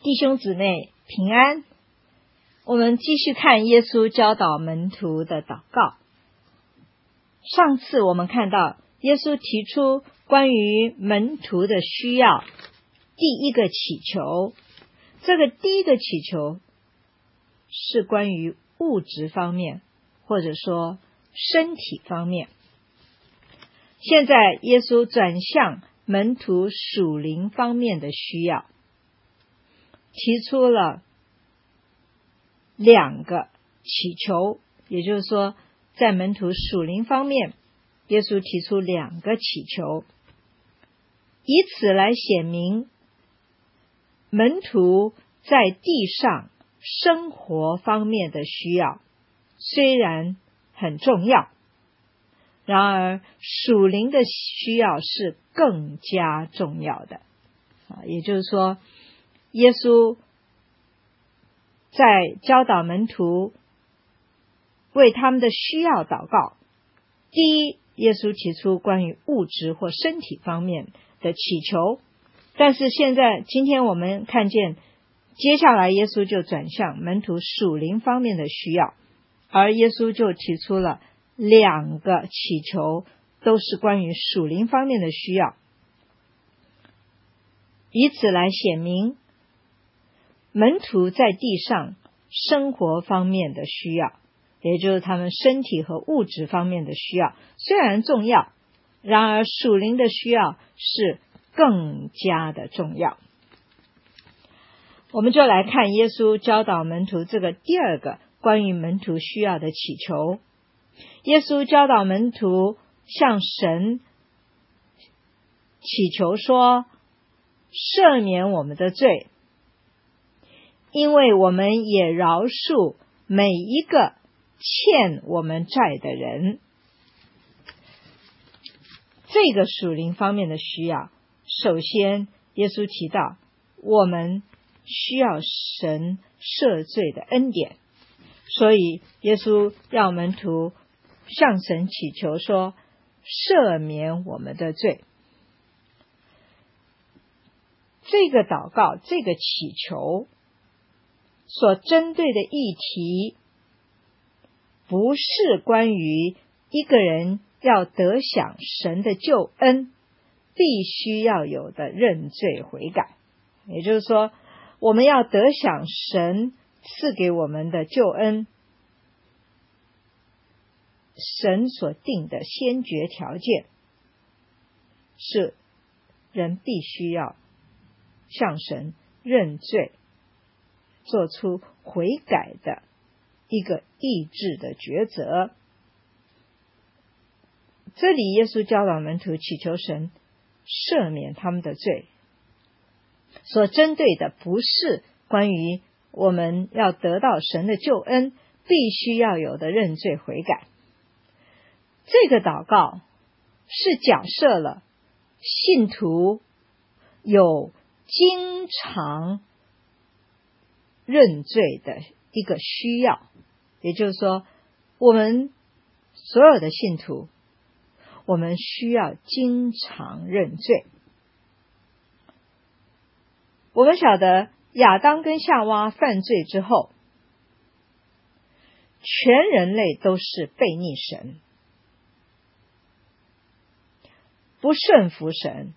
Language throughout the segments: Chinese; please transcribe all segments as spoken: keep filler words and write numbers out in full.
弟兄姊妹平安，我们继续看耶稣教导门徒的祷告。上次我们看到耶稣提出关于门徒的需要，第一个祈求，这个第一个祈求是关于物质方面，或者说身体方面。现在耶稣转向门徒属灵方面的需要，提出了两个祈求，也就是说在门徒属灵方面，耶稣提出两个祈求，以此来显明门徒在地上生活方面的需要虽然很重要，然而属灵的需要是更加重要的。也就是说，耶稣在教导门徒为他们的需要祷告。第一，耶稣提出关于物质或身体方面的祈求，但是现在今天我们看见接下来耶稣就转向门徒属灵方面的需要，而耶稣就提出了两个祈求，都是关于属灵方面的需要，以此来显明门徒在地上生活方面的需要，也就是他们身体和物质方面的需要虽然重要，然而属灵的需要是更加的重要。我们就来看耶稣教导门徒这个第二个关于门徒需要的祈求。耶稣教导门徒向神祈求说，赦免我们的罪，因为我们也饶恕每一个欠我们债的人。这个属灵方面的需要，首先耶稣提到我们需要神赦罪的恩典，所以耶稣要门徒向神祈求说，赦免我们的罪。这个祷告，这个祈求所针对的议题，不是关于一个人要得享神的救恩必须要有的认罪悔改，也就是说，我们要得享神赐给我们的救恩，神所定的先决条件是人必须要向神认罪，做出悔改的一个意志的抉择。这里耶稣教导门徒祈求神赦免他们的罪，所针对的不是关于我们要得到神的救恩必须要有的认罪悔改。这个祷告是假设了信徒有经常认罪的一个需要，也就是说，我们所有的信徒，我们需要经常认罪。我们晓得亚当跟夏娃犯罪之后，全人类都是悖逆神，不顺服神，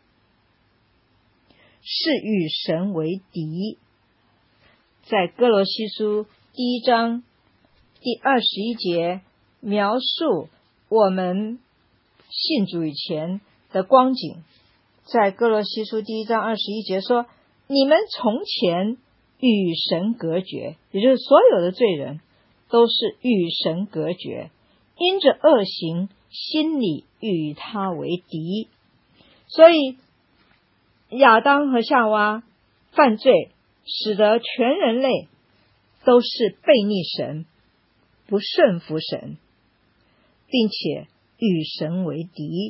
是与神为敌。在哥罗西书第一章第二十一节描述我们信主以前的光景。在哥罗西书第一章二十一节说，你们从前与神隔绝，也就是所有的罪人都是与神隔绝，因着恶行心里与他为敌。所以亚当和夏娃犯罪，使得全人类都是悖逆神，不顺服神，并且与神为敌。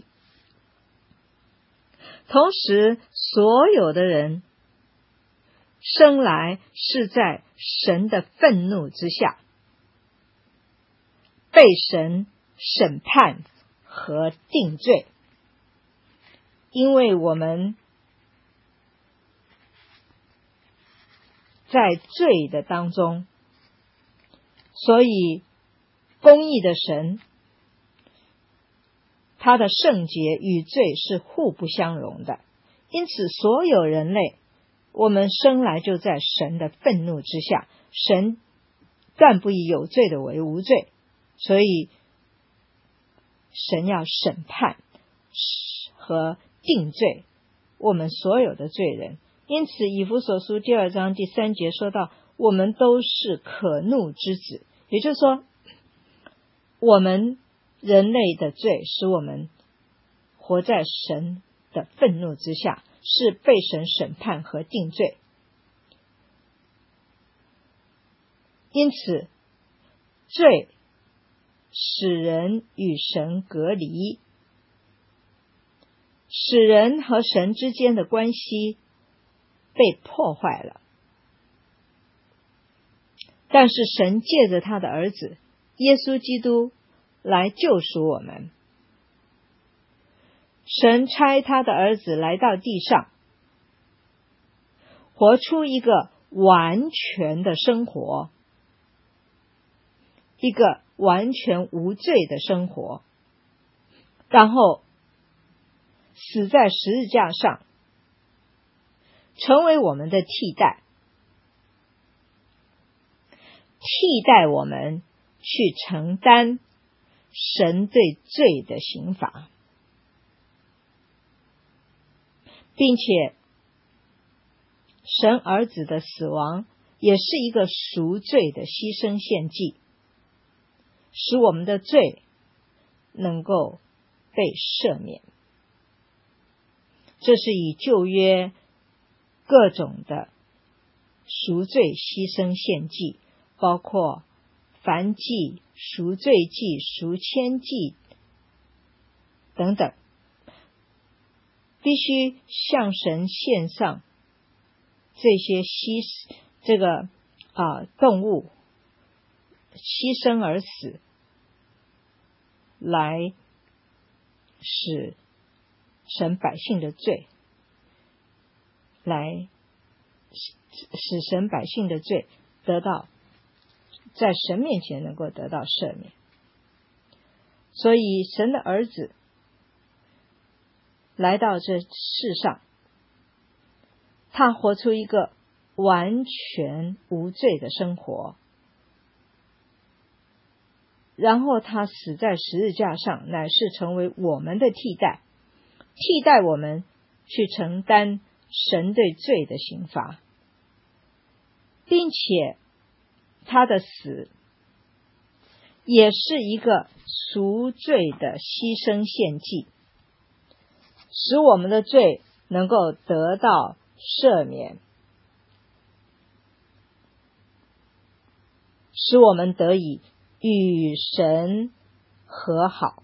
同时所有的人生来是在神的愤怒之下，被神审判和定罪。因为我们在罪的当中，所以公义的神，他的圣洁与罪是互不相容的。因此所有人类，我们生来就在神的愤怒之下，神断不以有罪的为无罪，所以神要审判和定罪我们所有的罪人。因此以弗所书第二章第三节说到，我们都是可怒之子，也就是说我们人类的罪使我们活在神的愤怒之下，是被神审判和定罪。因此罪使人与神隔离，使人和神之间的关系被破坏了。但是神借着他的儿子耶稣基督来救赎我们，神差他的儿子来到地上，活出一个完全的生活，一个完全无罪的生活，然后死在十字架上，成为我们的替代，替代我们去承担神对罪的刑罚，并且神儿子的死亡也是一个赎罪的牺牲献祭，使我们的罪能够被赦免。这是以旧约各种的赎罪牺牲献祭，包括燔祭、赎罪祭、赎愆祭等等，必须向神献上这些牺这个啊动物牺牲而死，来使神百姓的罪，来使神百姓的罪得到在神面前能够得到赦免。所以神的儿子来到这世上，他活出一个完全无罪的生活，然后他死在十字架上，乃是成为我们的替代，替代我们去承担神对罪的刑罚，并且他的死也是一个赎罪的牺牲献祭，使我们的罪能够得到赦免，使我们得以与神和好。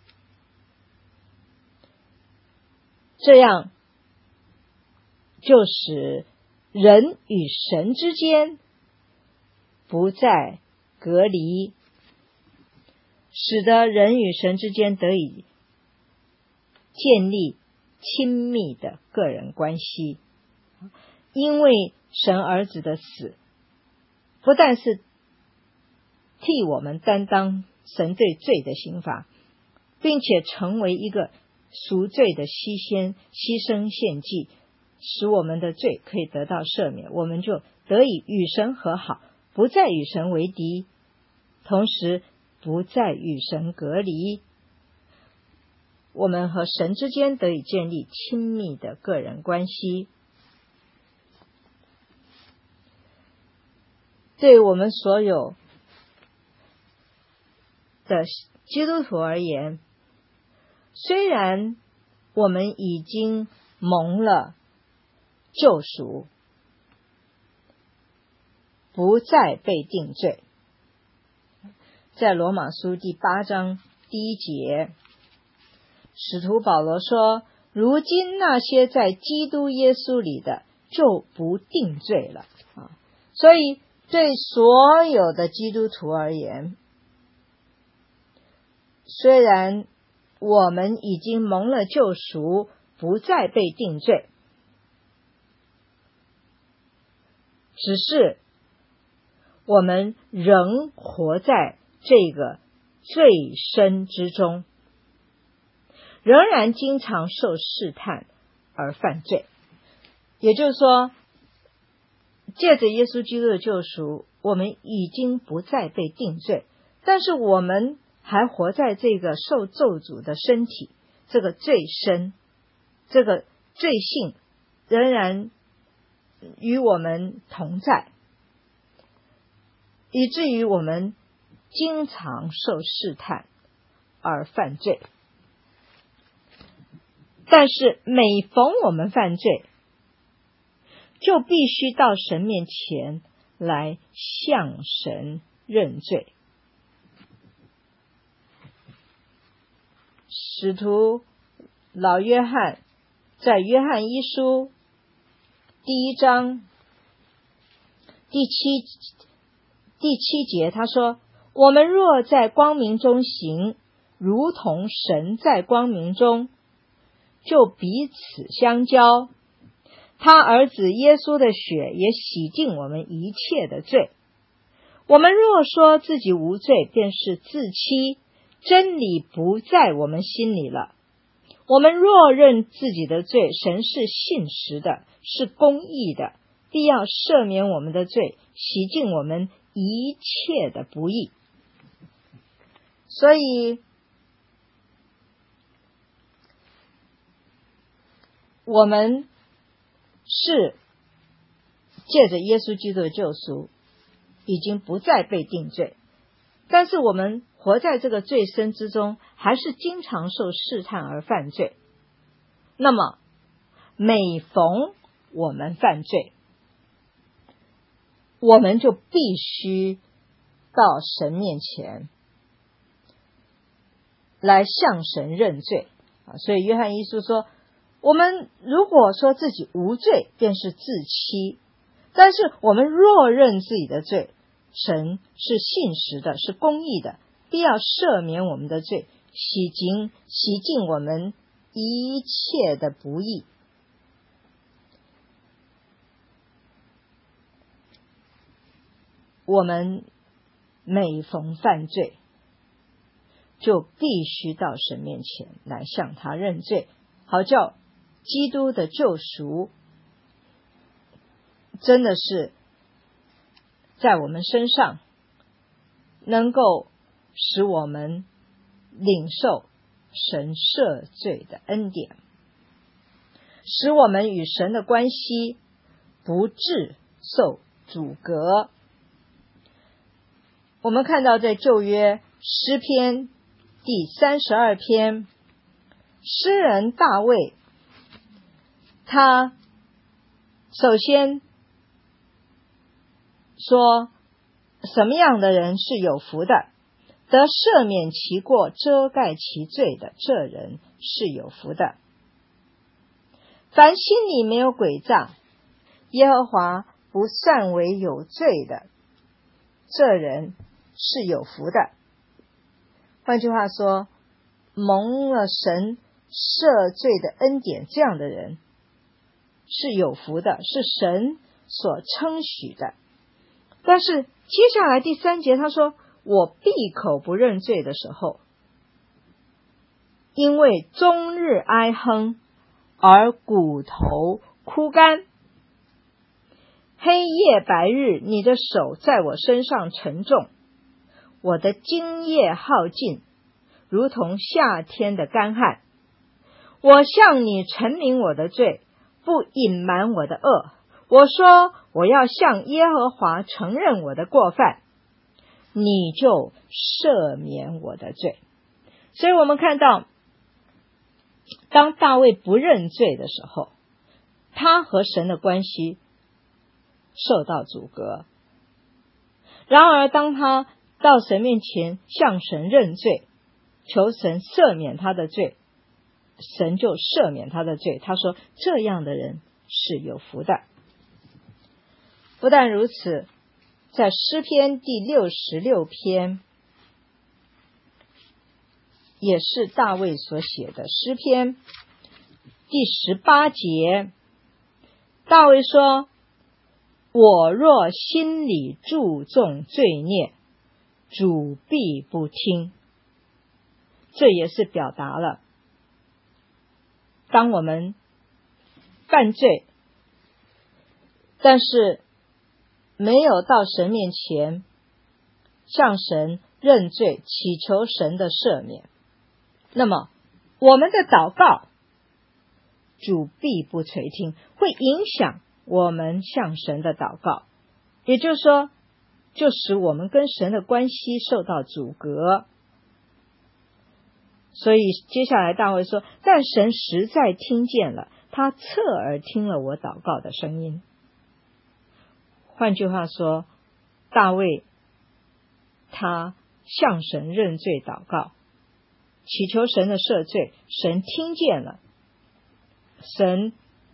这样就使人与神之间不再隔离，使得人与神之间得以建立亲密的个人关系。因为神儿子的死不但是替我们担当神对罪的刑罚，并且成为一个赎罪的牺牲牺牲献祭，使我们的罪可以得到赦免，我们就得以与神和好，不再与神为敌，同时不再与神隔离，我们和神之间得以建立亲密的个人关系。对我们所有的基督徒而言，虽然我们已经蒙了救赎，不再被定罪，在罗马书第八章第一节，使徒保罗说，如今那些在基督耶稣里的就不定罪了。所以对所有的基督徒而言，虽然我们已经蒙了救赎，不再被定罪， 只是我们仍活在这个罪身之中，仍然经常受试探而犯罪。也就是说，借着耶稣基督的救赎，我们已经不再被定罪，但是我们还活在这个受咒诅的身体，这个罪身，这个罪性仍然与我们同在，以至于我们经常受试探而犯罪。但是每逢我们犯罪，就必须到神面前来向神认罪。使徒老约翰在约翰一书第一章第七第七节他说，我们若在光明中行，如同神在光明中，就彼此相交，他儿子耶稣的血也洗净我们一切的罪。我们若说自己无罪，便是自欺，真理不在我们心里了。我们若认自己的罪，神是信实的，是公义的，必要赦免我们的罪，洗净我们一切的不义。所以我们是借着耶稣基督的救赎，已经不再被定罪，但是我们活在这个罪身之中，还是经常受试探而犯罪。那么每逢我们犯罪，我们就必须到神面前来向神认罪。所以约翰一书说，我们如果说自己无罪，便是自欺，但是我们若认自己的罪，神是信实的，是公义的，必要赦免我们的罪，洗净洗净我们一切的不义。我们每逢犯罪，就必须到神面前来向他认罪，好叫基督的救赎真的是在我们身上，能够使我们领受神赦罪的恩典，使我们与神的关系不致受阻隔。我们看到在旧约诗篇第三十二篇，诗人大卫，他首先说什么样的人是有福的，得赦免其过，遮盖其罪的，这人是有福的。凡心里没有诡诈，耶和华不算为有罪的，这人是有福的。换句话说，蒙了神赦罪的恩典，这样的人是有福的，是神所称许的。但是接下来第三节他说，我闭口不认罪的时候，因为终日哀哼而骨头枯干，黑夜白日，你的手在我身上沉重，我的精液耗尽，如同夏天的干旱。我向你陈明我的罪，不隐瞒我的恶。我说我要向耶和华承认我的过犯，你就赦免我的罪。所以我们看到，当大卫不认罪的时候，他和神的关系受到阻隔。然而当他到神面前向神认罪，求神赦免他的罪，神就赦免他的罪。他说这样的人是有福的。不但如此，在诗篇第六十六篇，也是大卫所写的诗篇第十八节，大卫说， 我若心里注重罪孽，主必不听。这也是表达了，当我们犯罪，但是没有到神面前向神认罪，祈求神的赦免，那么我们的祷告主必不垂听，会影响我们向神的祷告，也就是说，就使我们跟神的关系受到阻隔。所以接下来大卫说，但神实在听见了，他侧耳听了我祷告的声音。换句话说，大卫他向神认罪祷告，祈求神的赦罪，神听见了，神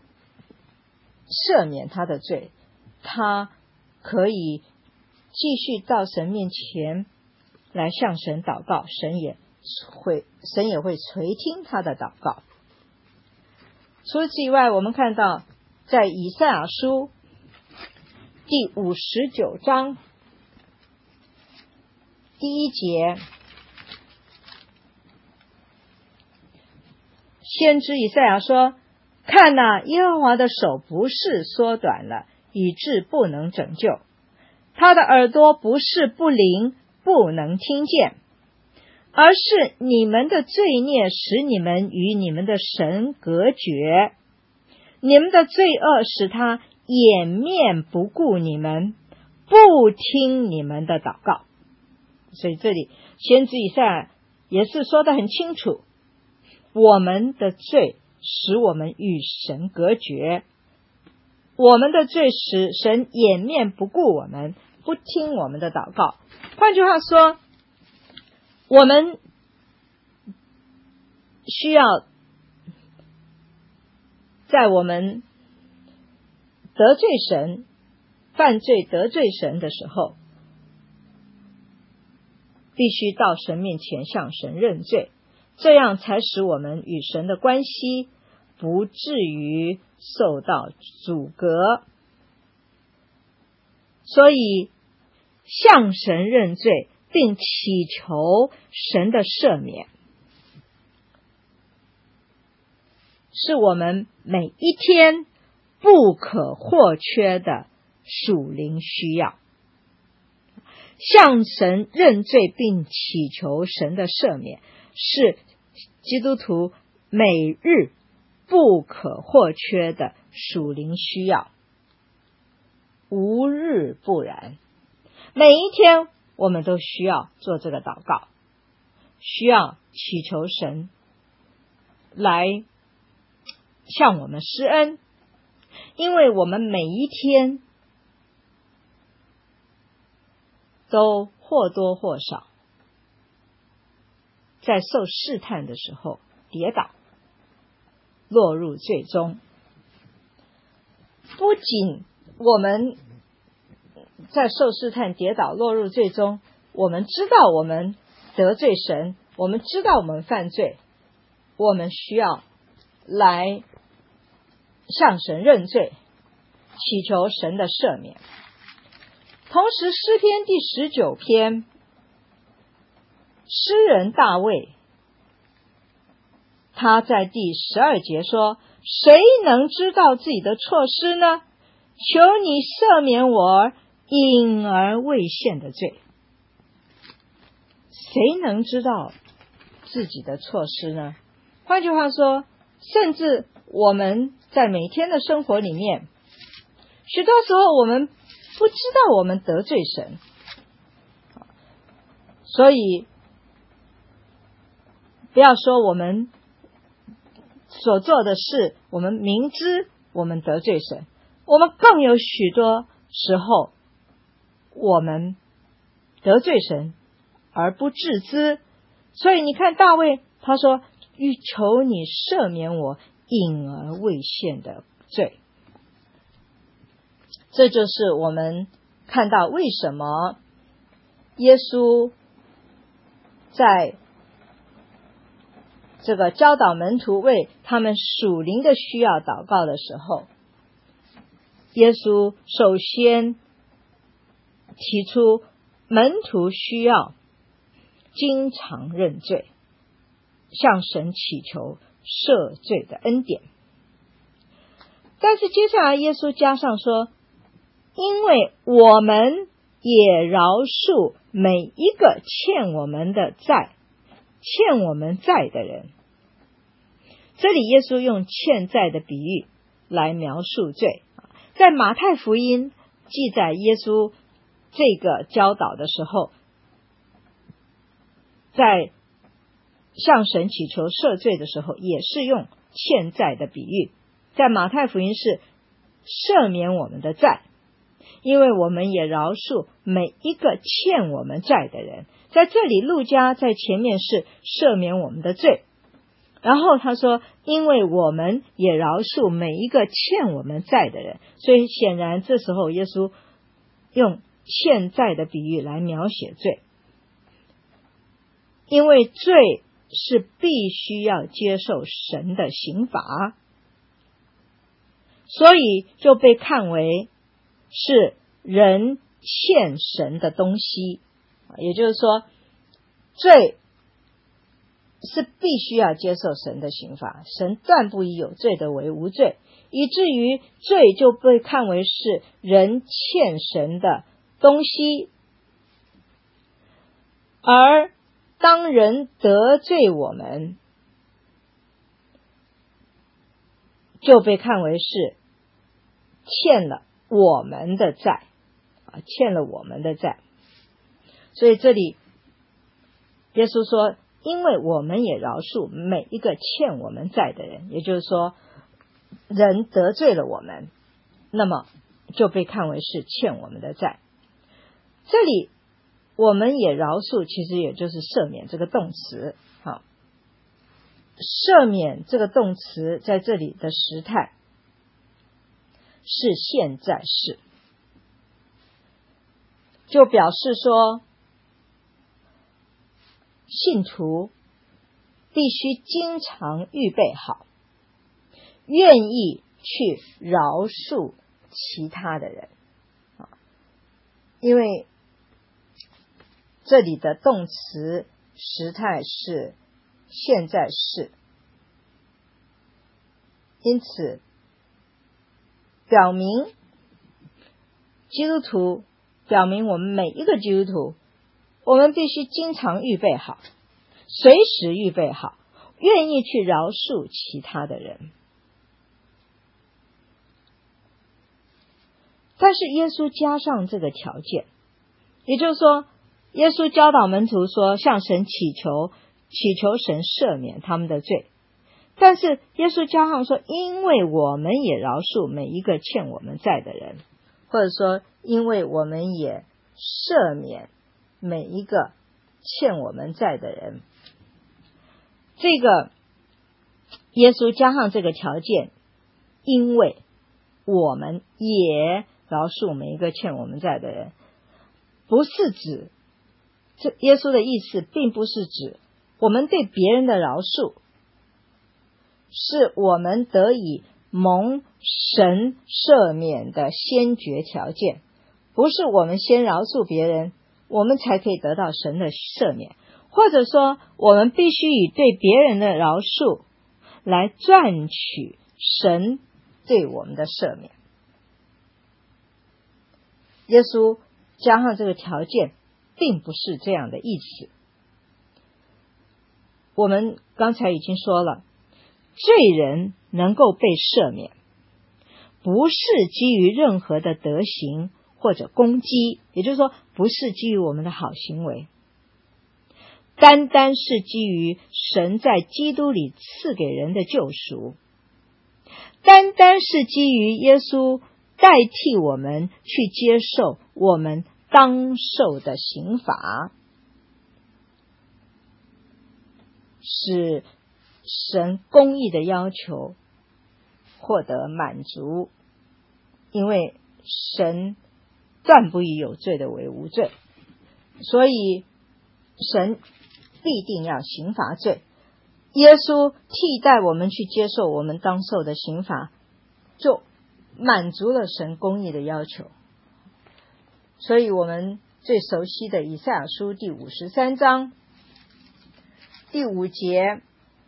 赦免他的罪，他可以继续到神面前来向神祷告，神也会神也会垂听他的祷告。除此以外，我们看到在以赛亚书第五十九章第一节，先知以赛亚说，看哪，耶和华的手不是缩短了，以致不能拯救，他的耳朵不是不灵，不能听见，而是你们的罪孽使你们与你们的神隔绝，你们的罪恶使他掩面不顾你们，不听你们的祷告。所以这里先知以赛亚也是说得很清楚，我们的罪使我们与神隔绝，我们的罪使神掩面不顾我们，不听我们的祷告。换句话说，我们需要在我们得罪神、犯罪得罪神的时候，必须到神面前向神认罪，这样才使我们与神的关系不至于受到阻隔。所以向神认罪并祈求神的赦免，是我们每一天不可或缺的属灵需要。向神认罪并祈求神的赦免，是基督徒每日不可或缺的属灵需要，无日不然。每一天我们都需要做这个祷告，需要祈求神来向我们施恩，因为我们每一天都或多或少在受试探的时候跌倒，落入罪中。不仅我们在受试探跌倒落入罪中，我们知道我们得罪神，我们知道我们犯罪，我们需要来向神认罪，祈求神的赦免。同时诗篇第十九篇，诗人大卫他在第十二节说，谁能知道自己的错失呢？求你赦免我隐而未现的罪。谁能知道自己的错失呢？换句话说，甚至我们在每天的生活里面，许多时候我们不知道我们得罪神，所以不要说我们所做的事我们明知我们得罪神，我们更有许多时候我们得罪神而不自知。所以你看大卫他说，欲求你赦免我隐而未现的罪。这就是我们看到为什么耶稣在这个教导门徒为他们属灵的需要祷告的时候， 耶稣首先提出门徒需要经常认罪，向神祈求赦罪的恩典。但是接下来耶稣加上说，因为我们也饶恕每一个欠我们的债，欠我们债的人。这里耶稣用欠债的比喻来描述罪。在马太福音记载耶稣这个教导的时候，在向神祈求赦罪的时候，也是用欠债的比喻。在马太福音是赦免我们的债，因为我们也饶恕每一个欠我们债的人。在这里路加在前面是赦免我们的罪，然后他说因为我们也饶恕每一个欠我们债的人，所以显然这时候耶稣用欠债的比喻来描写罪。因为罪是必须要接受神的刑罚，所以就被看为是人欠神的东西。也就是说，罪是必须要接受神的刑罚，神断不以有罪的为无罪，以至于罪就被看为是人欠神的东西。而当人得罪我们，就被看为是欠了我们的债，欠了我们的债。所以这里耶稣说，因为我们也饶恕每一个欠我们债的人，也就是说人得罪了我们，那么就被看为是欠我们的债。这里我们也饶恕其实也就是赦免这个动词。好，赦免这个动词在这里的时态是现在式，就表示说信徒必须经常预备好，愿意去饶恕其他的人。因为这里的动词时态是现在式，因此表明基督徒，表明我们每一个基督徒，我们必须经常预备好，随时预备好，愿意去饶恕其他的人。但是耶稣加上这个条件，也就是说耶稣教导门徒说向神祈求，祈求神赦免他们的罪。但是耶稣加上说，因为我们也饶恕每一个欠我们债的人，或者说因为我们也赦免每一个欠我们债的人。这个耶稣加上这个条件，因为我们也饶恕每一个欠我们债的人，不是指，这耶稣的意思并不是指我们对别人的饶恕是我们得以蒙神赦免的先决条件，不是我们先饶恕别人，我们才可以得到神的赦免，或者说我们必须以对别人的饶恕来赚取神对我们的赦免。耶稣加上这个条件并不是这样的意思。我们刚才已经说了，罪人能够被赦免，不是基于任何的德行或者功绩，也就是说不是基于我们的好行为，单单是基于神在基督里赐给人的救赎，单单是基于耶稣代替我们去接受我们当受的刑罚，使神公义的要求获得满足。因为神断不以有罪的为无罪，所以神必定要刑罚罪。耶稣替代我们去接受我们当受的刑罚，就满足了神公义的要求。所以我们最熟悉的以赛亚书第五十三章第五节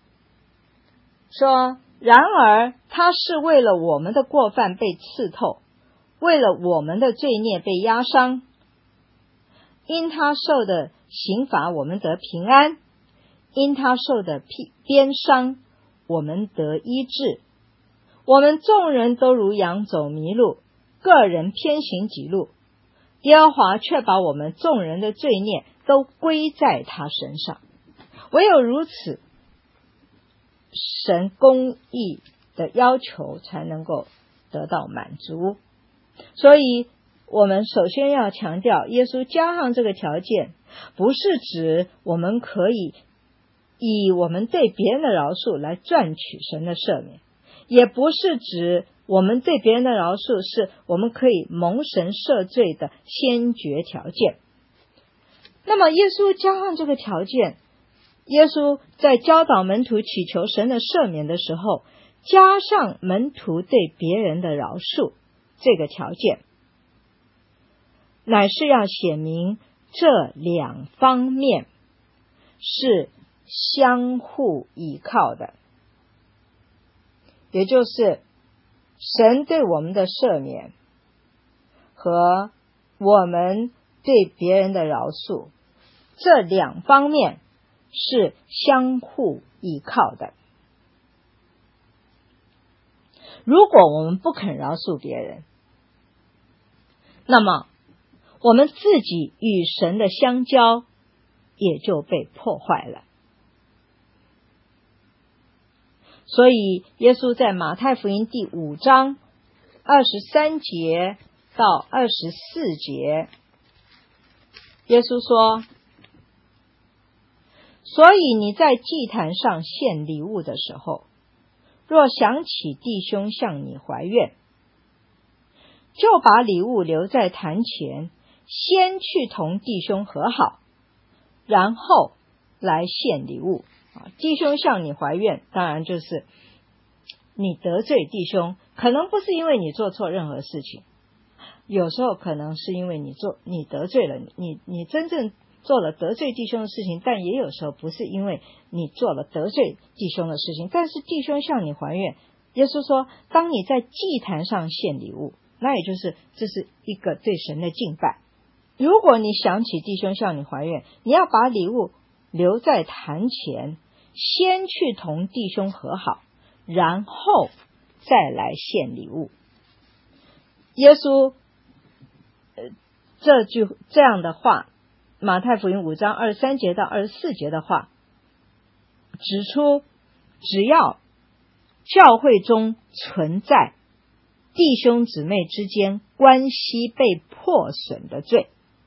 说，然而他是为了我们的过犯被刺透，为了我们的罪孽被压伤，因他受的刑罚我们得平安，因他受的鞭伤我们得医治。我们众人都如羊走迷路，个人偏行己路，耶和华却把我们众人的罪孽都归在他身上。唯有如此，神公义的要求才能够得到满足。所以我们首先要强调，耶稣加上这个条件，不是指我们可以以我们对别人的饶恕来赚取神的赦免，也不是指我们对别人的饶恕是我们可以蒙神赦罪的先决条件。那么耶稣加上这个条件，耶稣在教导门徒祈求神的赦免的时候，加上门徒对别人的饶恕这个条件，乃是要显明这两方面是相互依靠的，也就是神对我们的赦免和我们对别人的饶恕，这两方面是相互依靠的。如果我们不肯饶恕别人，那么我们自己与神的相交也就被破坏了。所以耶稣在马太福音第五章二十三节到二十四节，耶稣说，所以你在祭坛上献礼物的时候，若想起弟兄向你怀怨，就把礼物留在坛前，先去同弟兄和好，然后来献礼物。弟兄向你怀怨，当然就是你得罪弟兄，可能不是因为你做错任何事情，有时候可能是因为你做你得罪了你你真正做了得罪弟兄的事情，但也有时候不是因为你做了得罪弟兄的事情，但是弟兄向你怀怨，耶稣说，当你在祭坛上献礼物，那也就是这是一个对神的敬拜。如果你想起弟兄向你怀怨，你要把礼物留在坛前，先去同弟兄和好，然后再来献礼物。耶稣、呃、这句这样的话，马太福音五章二十三节到二十四节的话，指出只要教会中存在弟兄姊妹之间关系被破损的罪，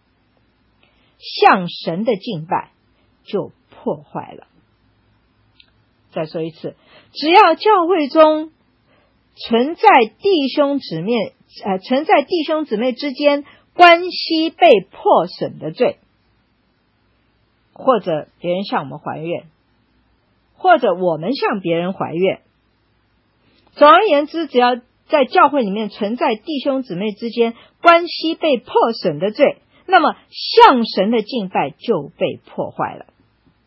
向神的敬拜就破坏了。再说一次，只要教会中存在弟兄姊妹呃存在弟兄姊妹之间关系被破损的罪，或者别人向我们怀怨，或者我们向别人怀怨，总而言之，只要在教会里面存在弟兄姊妹之间关系被破损的罪，那么向神的敬拜就被破坏了。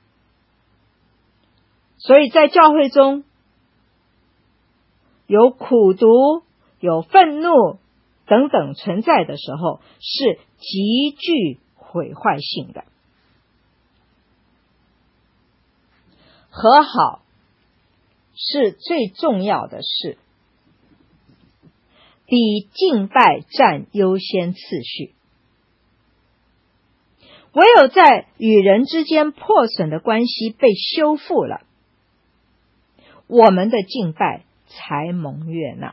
所以在教会中有苦毒、有愤怒等等存在的时候，是极具毁坏性的。和好是最重要的事，比敬拜占优先次序。唯有在与人之间破损的关系被修复了，我们的敬拜才蒙悦纳。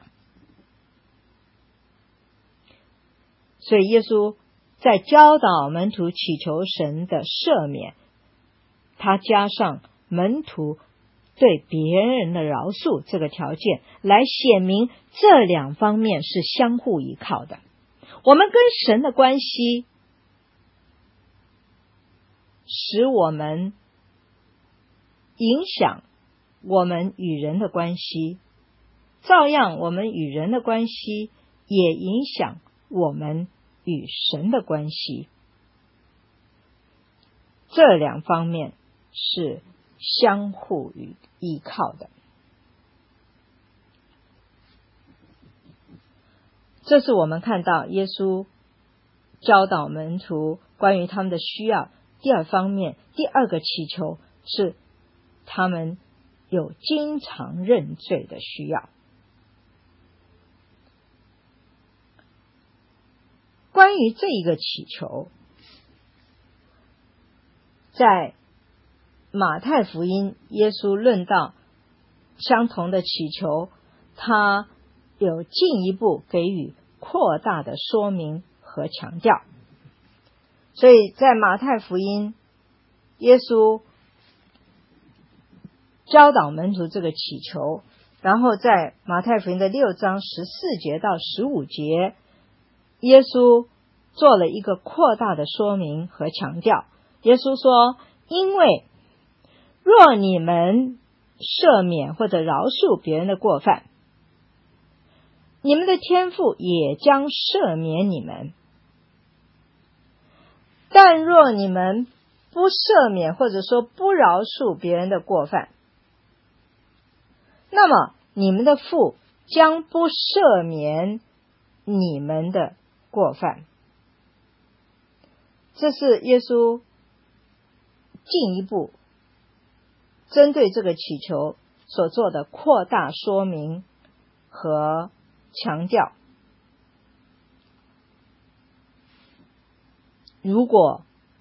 所以耶稣在教导门徒祈求神的赦免，他加上门徒对别人的饶恕这个条件，来显明这两方面是相互依靠的。我们跟神的关系，使我们影响我们与人的关系， 照样我们与人的关系也影响我们与神的关系。这两方面是相互与依靠的。这是我们看到耶稣教导门徒关于他们的需要。第二方面，第二个祈求是他们有经常认罪的需要。关于这一个祈求，在马太福音耶稣论到相同的祈求，他有进一步给予扩大的说明和强调。所以在马太福音，耶稣教导门徒这个祈求，然后在马太福音的六章十四节到十五节，耶稣做了一个扩大的说明和强调。耶稣说，因为若你们赦免或者饶恕别人的过犯，你们的天父也将赦免你们。但若你们不赦免或者说不饶恕别人的过犯，那么你们的父将不赦免你们的过犯。这是耶稣进一步针对这个祈求所做的扩大说明和强调。如果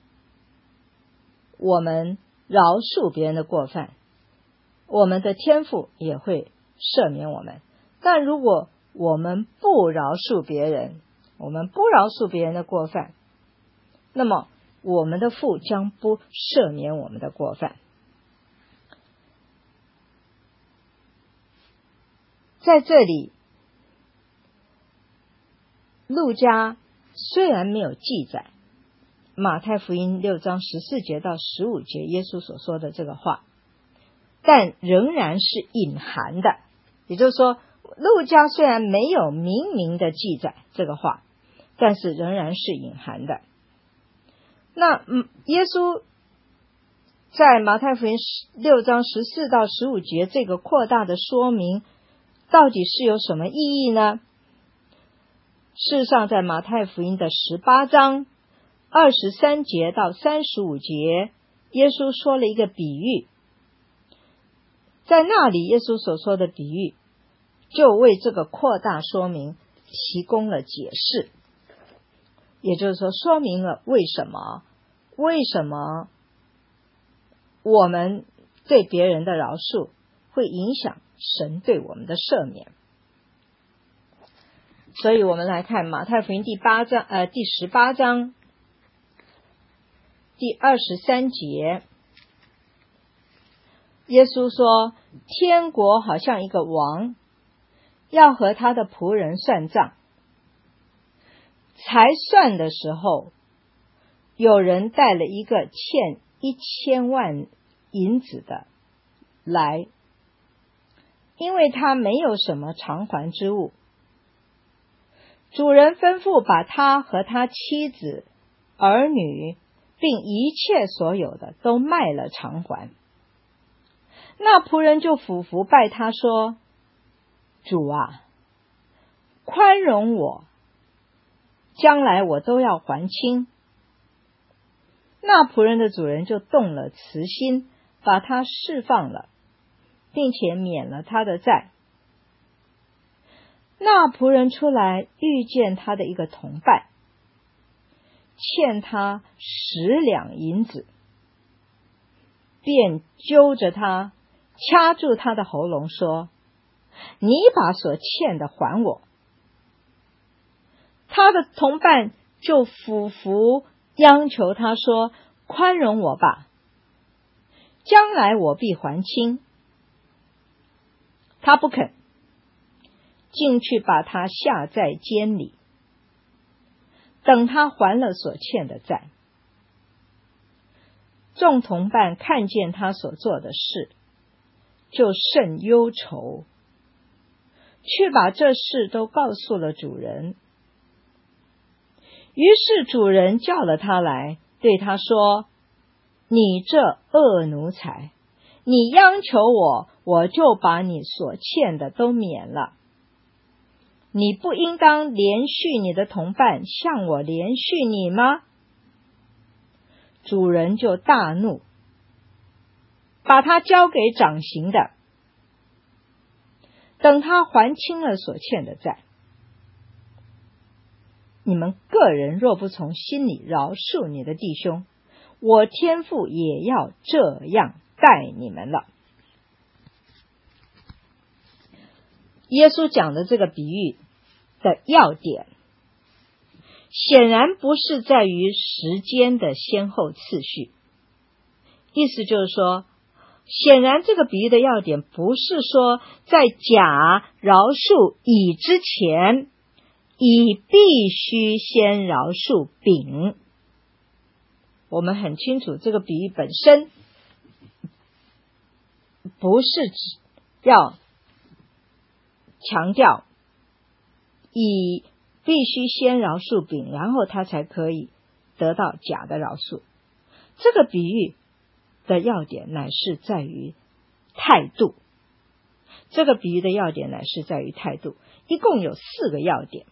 我们饶恕别人的过犯，我们的天父也会赦免我们。但如果我们不饶恕别人，我们不饶恕别人的过犯，那么我们的父将不赦免我们的过犯。在这里，路加虽然没有记载马太福音六章十四节到十五节耶稣所说的这个话，但仍然是隐含的。也就是说，路加虽然没有明明的记载这个话，但是仍然是隐含的。那嗯，耶稣在马太福音六章十四到十五节这个扩大的说明，到底是有什么意义呢？事实上，在马太福音的十八章二十三节到三十五节，耶稣说了一个比喻。在那里，耶稣所说的比喻就为这个扩大说明提供了解释。也就是说，说明了为什么为什么我们对别人的饶恕会影响神对我们的赦免。所以我们来看马太福音第八章呃第十八章第二十三节，耶稣说，天国好像一个王要和他的仆人算账，才算的时候，有人带了一个欠一千万银子的来，因为他没有什么偿还之物。主人吩咐把他和他妻子、儿女并一切所有的都卖了偿还。那仆人就俯伏拜他说，主啊，宽容我，将来我都要还清。那仆人的主人就动了慈心，把他释放了，并且免了他的债。那仆人出来遇见他的一个同伴，欠他十两银子，便揪着他，掐住他的喉咙说，你把所欠的还我。他的同伴就俯伏央求他说，宽容我吧，将来我必还清。他不肯，进去把他下在监里，等他还了所欠的债。众同伴看见他所做的事，就甚忧愁， 却把这事都告诉了主人。于是主人叫了他来，对他说：你这恶奴才，你央求我，我就把你所欠的都免了。你不应当连续你的同伴，像我连续你吗？主人就大怒，把他交给掌刑的，等他还清了所欠的债。你们个人若不从心里饶恕你的弟兄，我天父也要这样待你们了。耶稣讲的这个比喻的要点，显然不是在于时间的先后次序。意思就是说，显然这个比喻的要点不是说在甲饶恕乙之前，乙必须先饶恕丙。我们很清楚，这个比喻本身不是要强调乙必须先饶恕丙，然后他才可以得到甲的饶恕。这个比喻的要点乃是在于态度，这个比喻的要点乃是在于态度，一共有四个要点。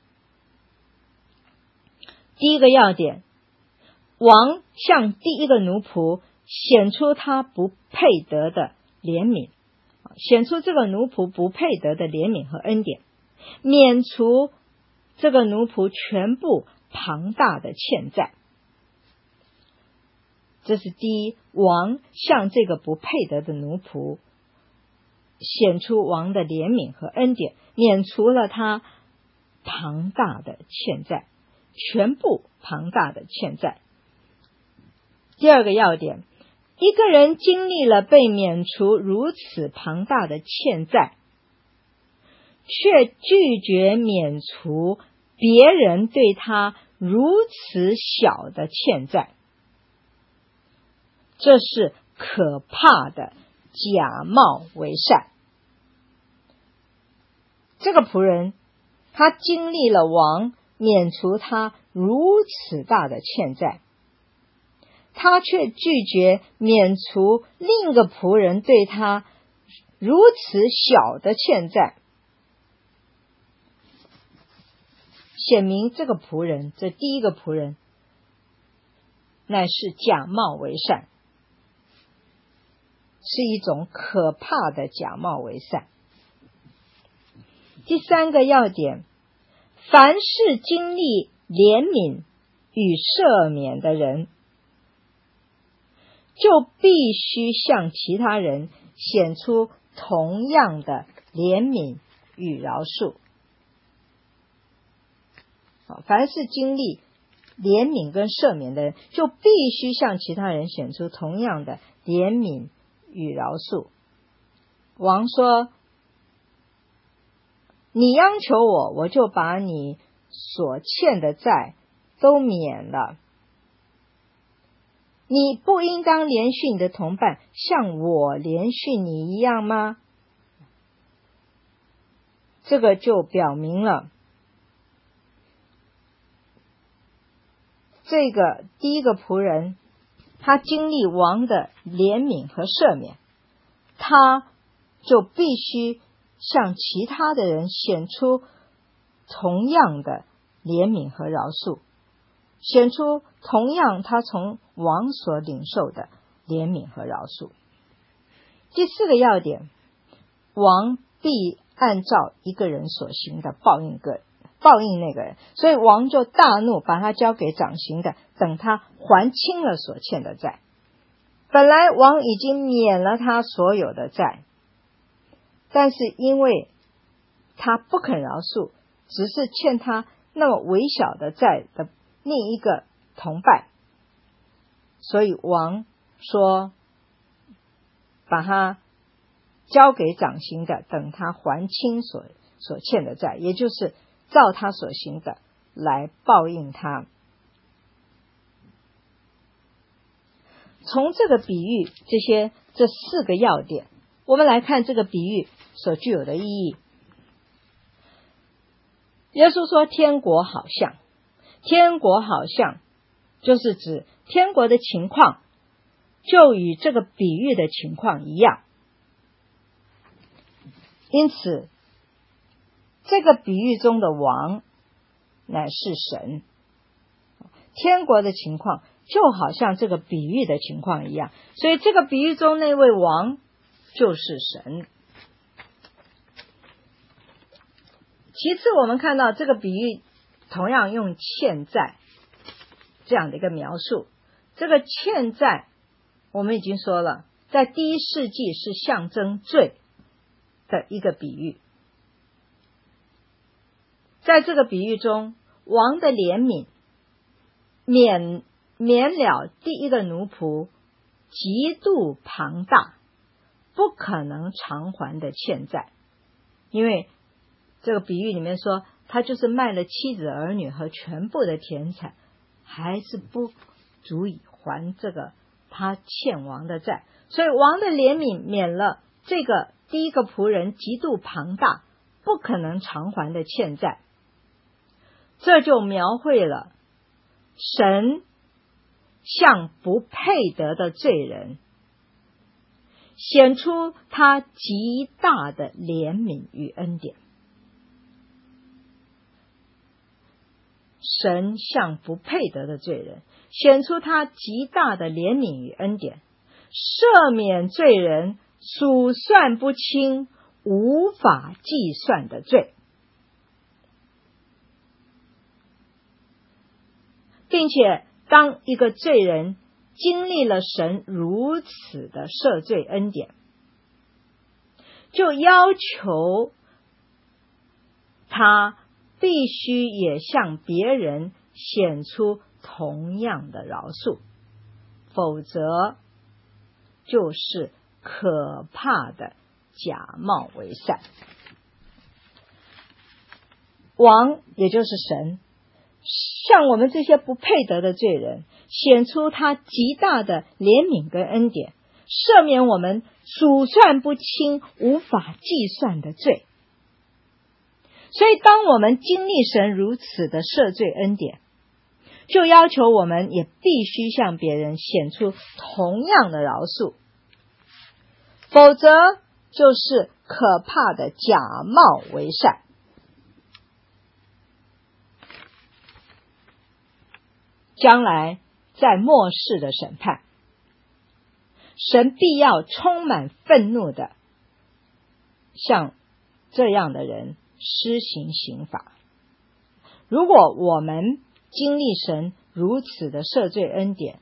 第一个要点，王向第一个奴仆显出他不配得的怜悯，显出这个奴仆不配得的怜悯和恩典，免除这个奴仆全部庞大的欠债。这是第一，王向这个不配得的奴仆显出王的怜悯和恩典，免除了他庞大的欠债，全部庞大的欠债。第二个要点，一个人经历了被免除如此庞大的欠债，却拒绝免除别人对他如此小的欠债，这是可怕的假冒为善。这个仆人他经历了王免除他如此大的欠债，他却拒绝免除另一个仆人对他如此小的欠债，显明这个仆人，这第一个仆人乃是假冒为善，是一种可怕的假冒为善。第三个要点，凡是经历怜悯与赦免的人，就必须向其他人显出同样的怜悯与饶恕。凡是经历怜悯跟赦免的人，就必须向其他人显出同样的怜悯与饶恕。王说，你央求我，我就把你所欠的债都免了。你不应当连续你的同伴，像我连续你一样吗？这个就表明了，这个第一个仆人，他经历王的怜悯和赦免，他就必须向其他的人显出同样的怜悯和饶恕，显出同样他从王所领受的怜悯和饶恕。第四个要点，王必按照一个人所行的报应个报应那个人，所以王就大怒，把他交给掌刑的，等他还清了所欠的债。本来王已经免了他所有的债，但是因为他不肯饶恕，只是欠他那么微小的债的另一个同伴，所以王说把他交给掌刑的，等他还清所所欠的债，也就是照他所行的来报应他。从这个比喻，这些这四个要点，我们来看这个比喻所具有的意义。 耶稣说天国好像，天国好像就是指天国的情况就与这个比喻的情况一样。因此这个比喻中的王乃是神，天国的情况就好像这个比喻的情况一样，所以这个比喻中那位王就是神。其次我们看到这个比喻同样用欠债这样的一个描述，这个欠债我们已经说了，在第一世纪是象征罪的一个比喻。在这个比喻中，王的怜悯免免了第一个奴仆极度庞大不可能偿还的欠债，因为这个比喻里面说他就是卖了妻子儿女和全部的田产，还是不足以还这个他欠王的债，所以王的怜悯免了这个第一个仆人极度庞大不可能偿还的欠债。这就描绘了神向不配得的罪人显出他极大的怜悯与恩典。神向不配得的罪人显出他极大的怜悯与恩典，赦免罪人数算不清无法计算的罪，并且当一个罪人经历了神如此的赦罪恩典，就要求他必须也向别人显出同样的饶恕，否则就是可怕的假冒为善。王也就是神向我们这些不配得的罪人显出他极大的怜悯跟恩典，赦免我们数算不清无法计算的罪。所以当我们经历神如此的赦罪恩典，就要求我们也必须向别人显出同样的饶恕，否则就是可怕的假冒为善。将来在末世的审判，神必要充满愤怒的向这样的人施行刑罚。如果我们经历神如此的赦罪恩典，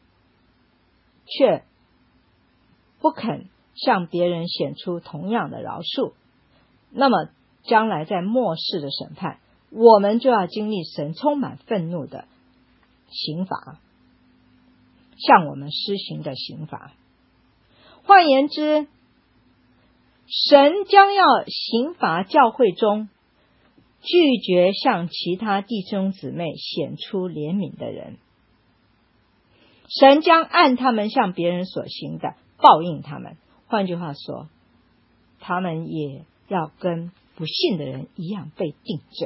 却不肯向别人显出同样的饶恕，那么将来在末世的审判，我们就要经历神充满愤怒的刑罚，向我们施行的刑罚。换言之，神将要刑罚教会中拒绝向其他弟兄姊妹显出怜悯的人，神将按他们向别人所行的报应他们。换句话说，他们也要跟不信的人一样被定罪。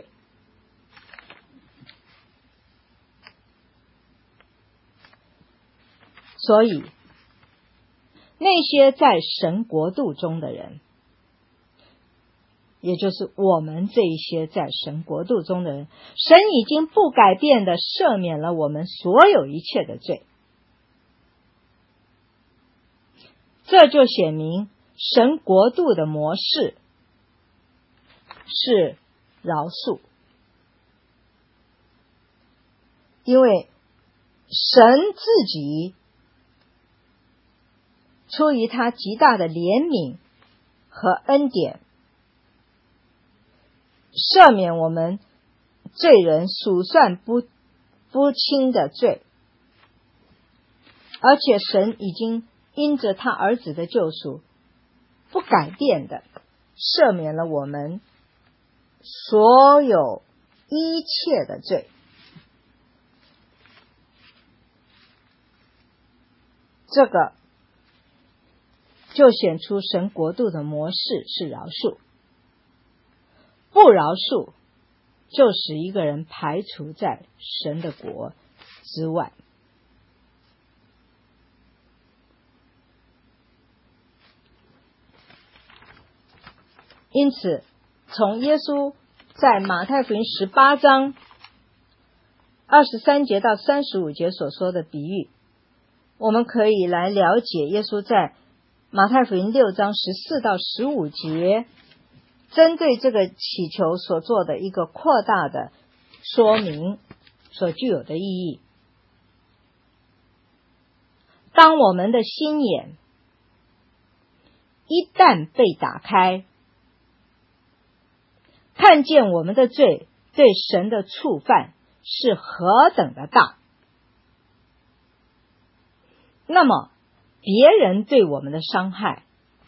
所以那些在神国度中的人，也就是我们这一些在神国度中的人，神已经不改变的赦免了我们所有一切的罪。这就显明神国度的模式是饶恕，因为神自己出于他极大的怜悯和恩典，赦免我们罪人数算不不清的罪，而且神已经因着他儿子的救赎不改变的赦免了我们所有一切的罪。这个就显出神国度的模式是饶恕，不饶恕就使一个人排除在神的国之外。因此，从耶稣在马太福音十八章二十三节到三十五节所说的比喻，我们可以来了解耶稣在马太福音六章十四到十五节针对这个祈求所做的一个扩大的说明所具有的意义。当我们的心眼一旦被打开，看见我们的罪对神的触犯是何等的大，那么别人对我们的伤害，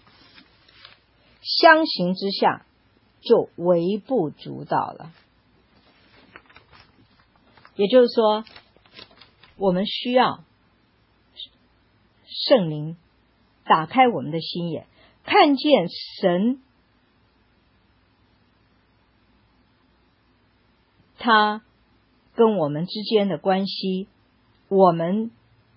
相形之下就微不足道了。也就是说，我们需要圣灵打开我们的心眼，看见神他跟我们之间的关系，我们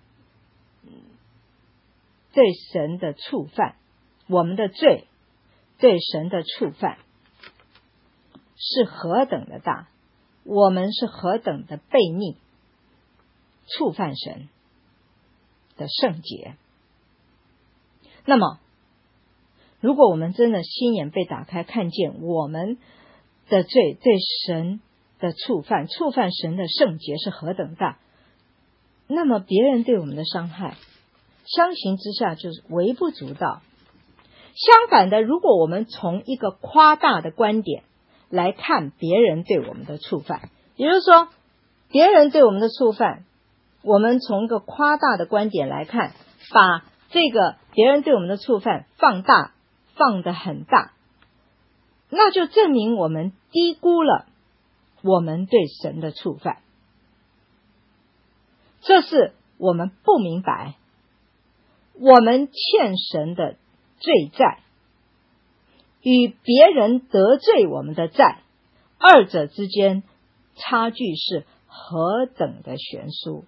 对神的触犯，我们的罪对神的触犯是何等的大，我们是何等的悖逆，触犯神的圣洁。那么如果我们真的心眼被打开，看见我们的罪对神的触犯，触犯神的圣洁是何等大，那么别人对我们的伤害，相形之下就是微不足道。相反的，如果我们从一个夸大的观点来看别人对我们的触犯，也就是说，别人对我们的触犯，我们从一个夸大的观点来看，把这个别人对我们的触犯放大，放得很大，那就证明我们低估了我们对神的触犯。这是我们不明白我们欠神的罪债与别人得罪我们的债，二者之间差距是何等的悬殊。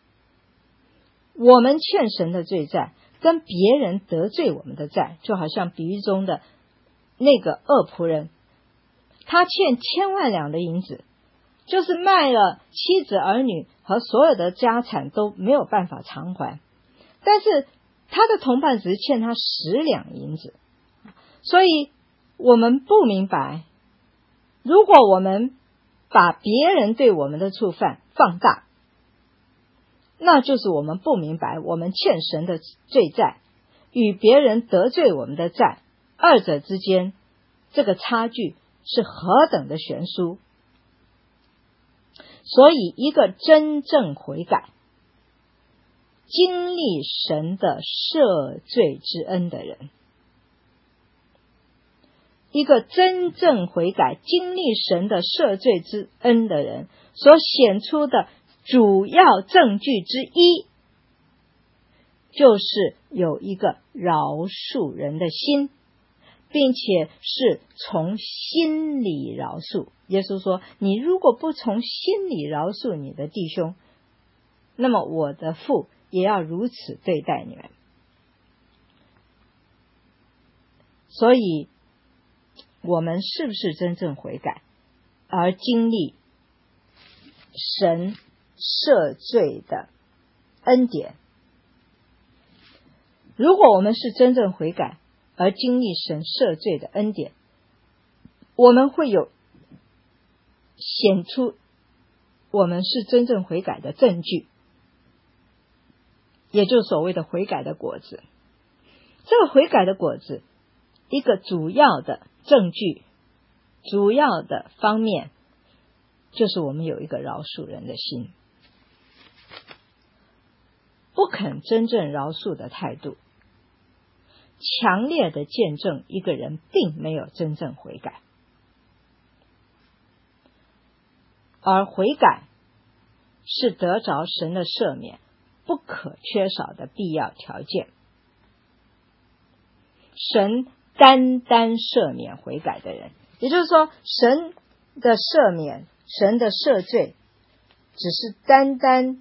我们欠神的罪债跟别人得罪我们的债，就好像比喻中的那个恶仆人，他欠千万两的银子，就是卖了妻子儿女和所有的家产都没有办法偿还，但是他的同伴只是欠他十两银子。所以我们不明白，如果我们把别人对我们的触犯放大，那就是我们不明白我们欠神的罪债与别人得罪我们的债，二者之间这个差距是何等的悬殊。所以一个真正悔改，经历神的赦罪之恩的人，一个真正悔改经历神的赦罪之恩的人所显出的主要证据之一，就是有一个饶恕人的心，并且是从心里饶恕。耶稣说，你如果不从心里饶恕你的弟兄，那么我的父也要如此对待你们。所以我们是不是真正悔改而经历神赦罪的恩典？如果我们是真正悔改而经历神赦罪的恩典，我们会有显出我们是真正悔改的证据，也就是所谓的悔改的果子。这个悔改的果子，一个主要的证据，主要的方面，就是我们有一个饶恕人的心。不肯真正饶恕的态度，强烈的见证一个人并没有真正悔改。而悔改是得着神的赦免不可缺少的必要条件。神单单赦免悔改的人，也就是说，神的赦免，神的赦罪，只是单单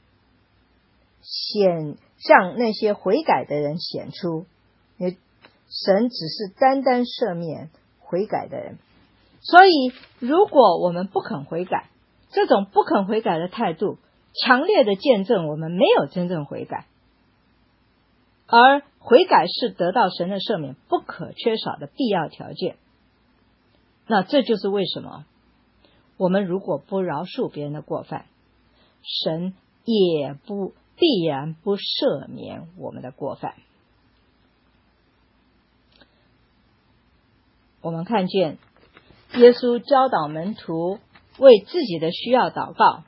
显向那些悔改的人显出，也神只是单单赦免悔改的人。所以如果我们不肯悔改，这种不肯悔改的态度强烈的见证我们没有真正悔改，而悔改是得到神的赦免不可缺少的必要条件。那这就是为什么我们如果不饶恕别人的过犯，神也不必然不赦免我们的过犯。我们看见耶稣教导门徒为自己的需要祷告，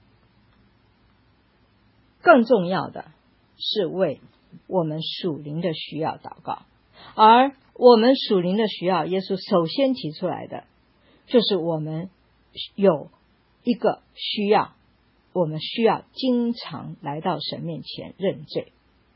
更重要的是为我们属灵的需要祷告。而我们属灵的需要，耶稣首先提出来的就是我们有一个需要，我们需要经常来到神面前认罪。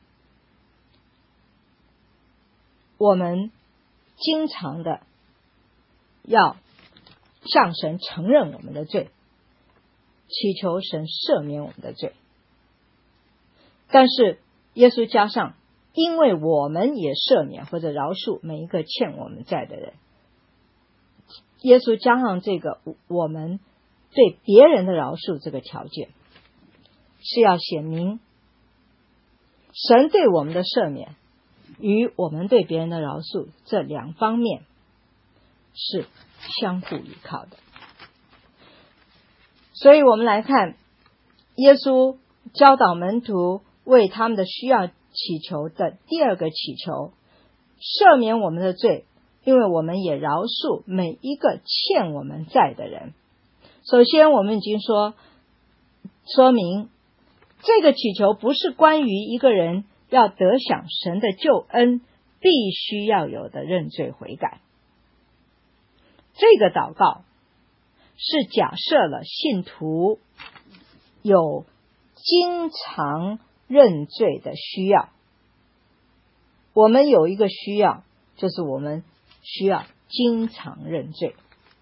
我们经常的要向神承认我们的罪，祈求神赦免我们的罪。但是耶稣加上因为我们也赦免或者饶恕每一个欠我们债的人，耶稣加上这个我们对别人的饶恕这个条件，是要显明神对我们的赦免与我们对别人的饶恕这两方面是相互依靠的。所以我们来看耶稣教导门徒为他们的需要祈求的第二个祈求，赦免我们的罪，因为我们也饶恕每一个欠我们债的人。首先我们已经说说明这个祈求不是关于一个人要得享神的救恩必须要有的认罪悔改，这个祷告是假设了信徒有经常认罪的需要。我们有一个需要，就是我们需要经常认罪。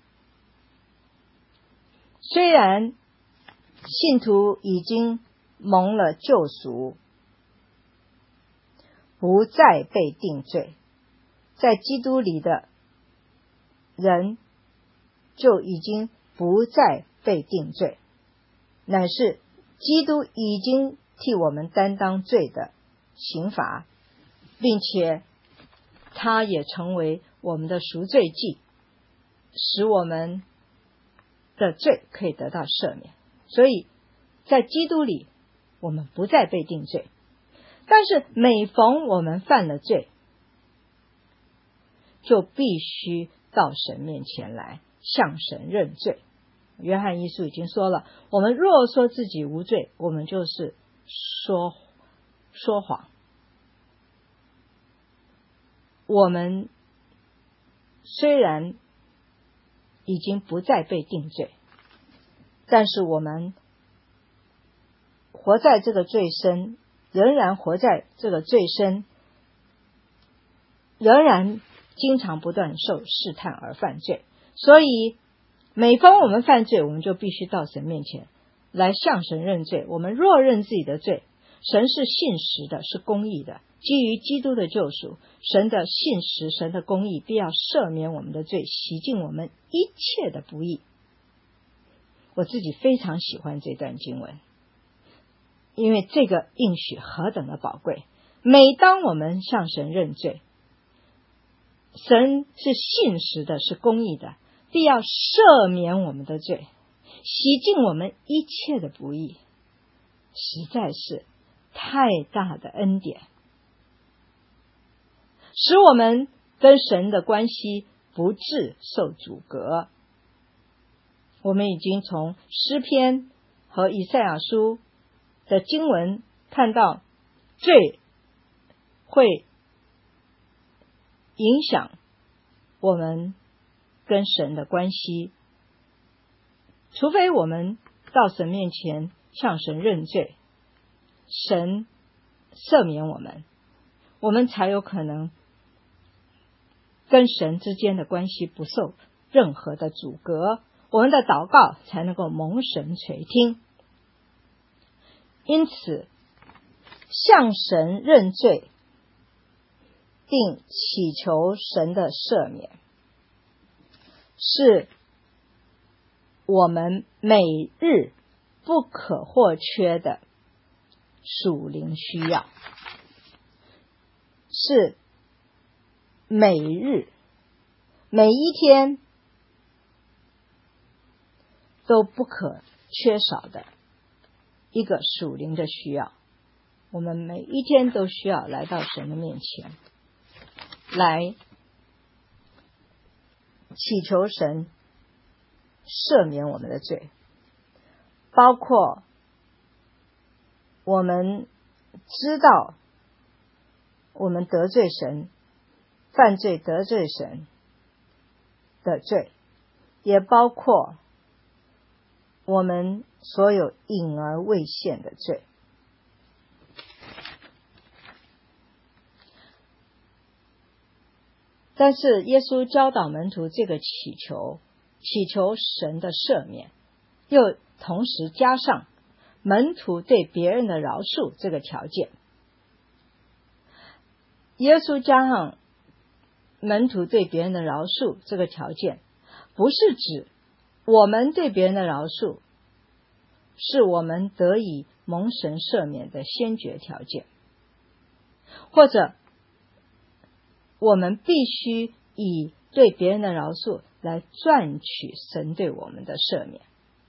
虽然信徒已经蒙了救赎，不再被定罪，在基督里的人就已经不再被定罪，乃是基督已经替我们担当罪的刑罚，并且他也成为我们的赎罪祭，使我们的罪可以得到赦免。所以在基督里我们不再被定罪，但是每逢我们犯了罪，就必须到神面前来向神认罪。约翰一书已经说了，我们若说自己无罪，我们就是说说谎。我们虽然已经不再被定罪，但是我们活在这个罪身，仍然活在这个罪身，仍然经常不断受试探而犯罪。所以每逢我们犯罪，我们就必须到神面前来向神认罪。我们若认自己的罪，神是信实的，是公义的。基于基督的救赎，神的信实，神的公义必要赦免我们的罪，洗净我们一切的不义。我自己非常喜欢这段经文，因为这个应许何等的宝贵。每当我们向神认罪，神是信实的，是公义的，必要赦免我们的罪，洗净我们一切的不义，实在是太大的恩典，使我们跟神的关系不致受阻隔。我们已经从诗篇和以赛亚书的经文看到，罪会影响我们跟神的关系，除非我们到神面前向神认罪，神赦免我们，我们才有可能跟神之间的关系不受任何的阻隔， 我们的祷告才能够蒙神垂听。因此，向神认罪，并祈求神的赦免，是我们每日不可或缺的属灵需要，是每日每一天都不可缺少的一个属灵的需要。我们每一天都需要来到神的面前，来祈求神赦免我们的罪，包括我们知道我们得罪神、犯罪得罪神的罪，也包括我们所有隐而未现的罪。但是耶稣教导门徒这个祈求，祈求神的赦免，又同时加上门徒对别人的饶恕这个条件。耶稣加上门徒对别人的饶恕这个条件，不是指我们对别人的饶恕是我们得以蒙神赦免的先决条件，或者我们必须以对别人的饶恕来赚取神对我们的赦免。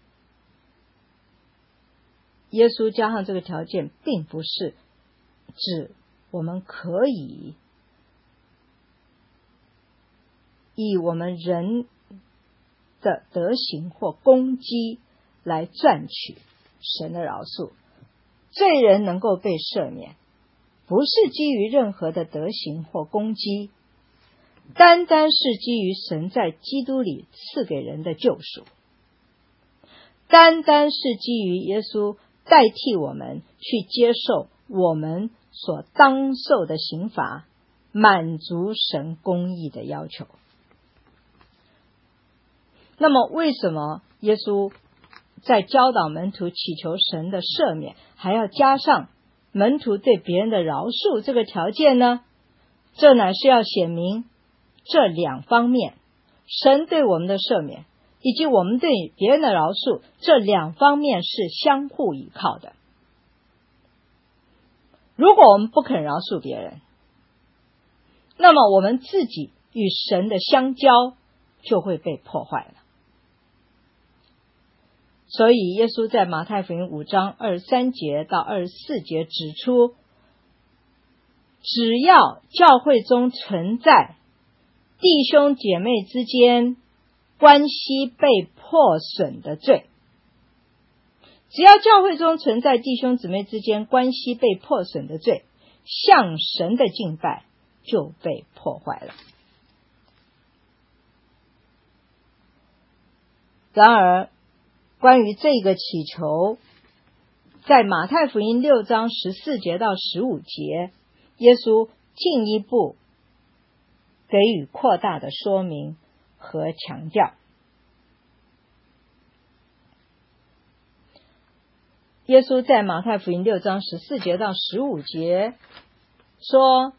耶稣加上这个条件，并不是指我们可以以我们人的德行或功绩来赚取神的饶恕。罪人能够被赦免，不是基于任何的德行或功绩，单单是基于神在基督里赐给人的救赎，单单是基于耶稣代替我们去接受我们所当受的刑罚，满足神公义的要求。那么为什么耶稣在教导门徒祈求神的赦免，还要加上门徒对别人的饶恕这个条件呢？这乃是要显明这两方面，神对我们的赦免以及我们对别人的饶恕，这两方面是相互依靠的。如果我们不肯饶恕别人，那么我们自己与神的相交就会被破坏了。所以耶稣在马太福音五章二十三节到二十四节指出，只要教会中存在弟兄姐妹之间关系被破损的罪，只要教会中存在弟兄姊妹之间关系被破损的罪，向神的敬拜就被破坏了。然而关于这个祈求，在马太福音六章十四节到十五节，耶稣进一步给予扩大的说明和强调。耶稣在马太福音六章十四节到十五节说，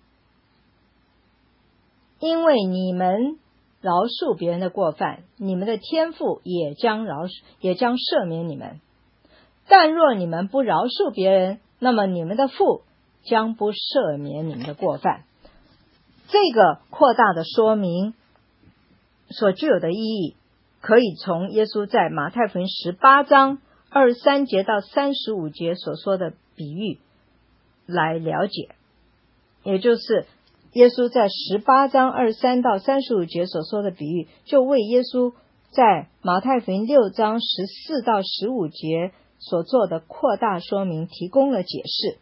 因为你们饶恕别人的过犯，你们的天父也将饶也将赦免你们。但若你们不饶恕别人，那么你们的父将不赦免你们的过犯。这个扩大的说明所具有的意义，可以从耶稣在马太福音十八章二十三节到三十五节所说的比喻来了解。也就是耶稣在十八章二十三到三十五节所说的比喻，就为耶稣在马太福音六章十四到十五节所做的扩大说明提供了解释。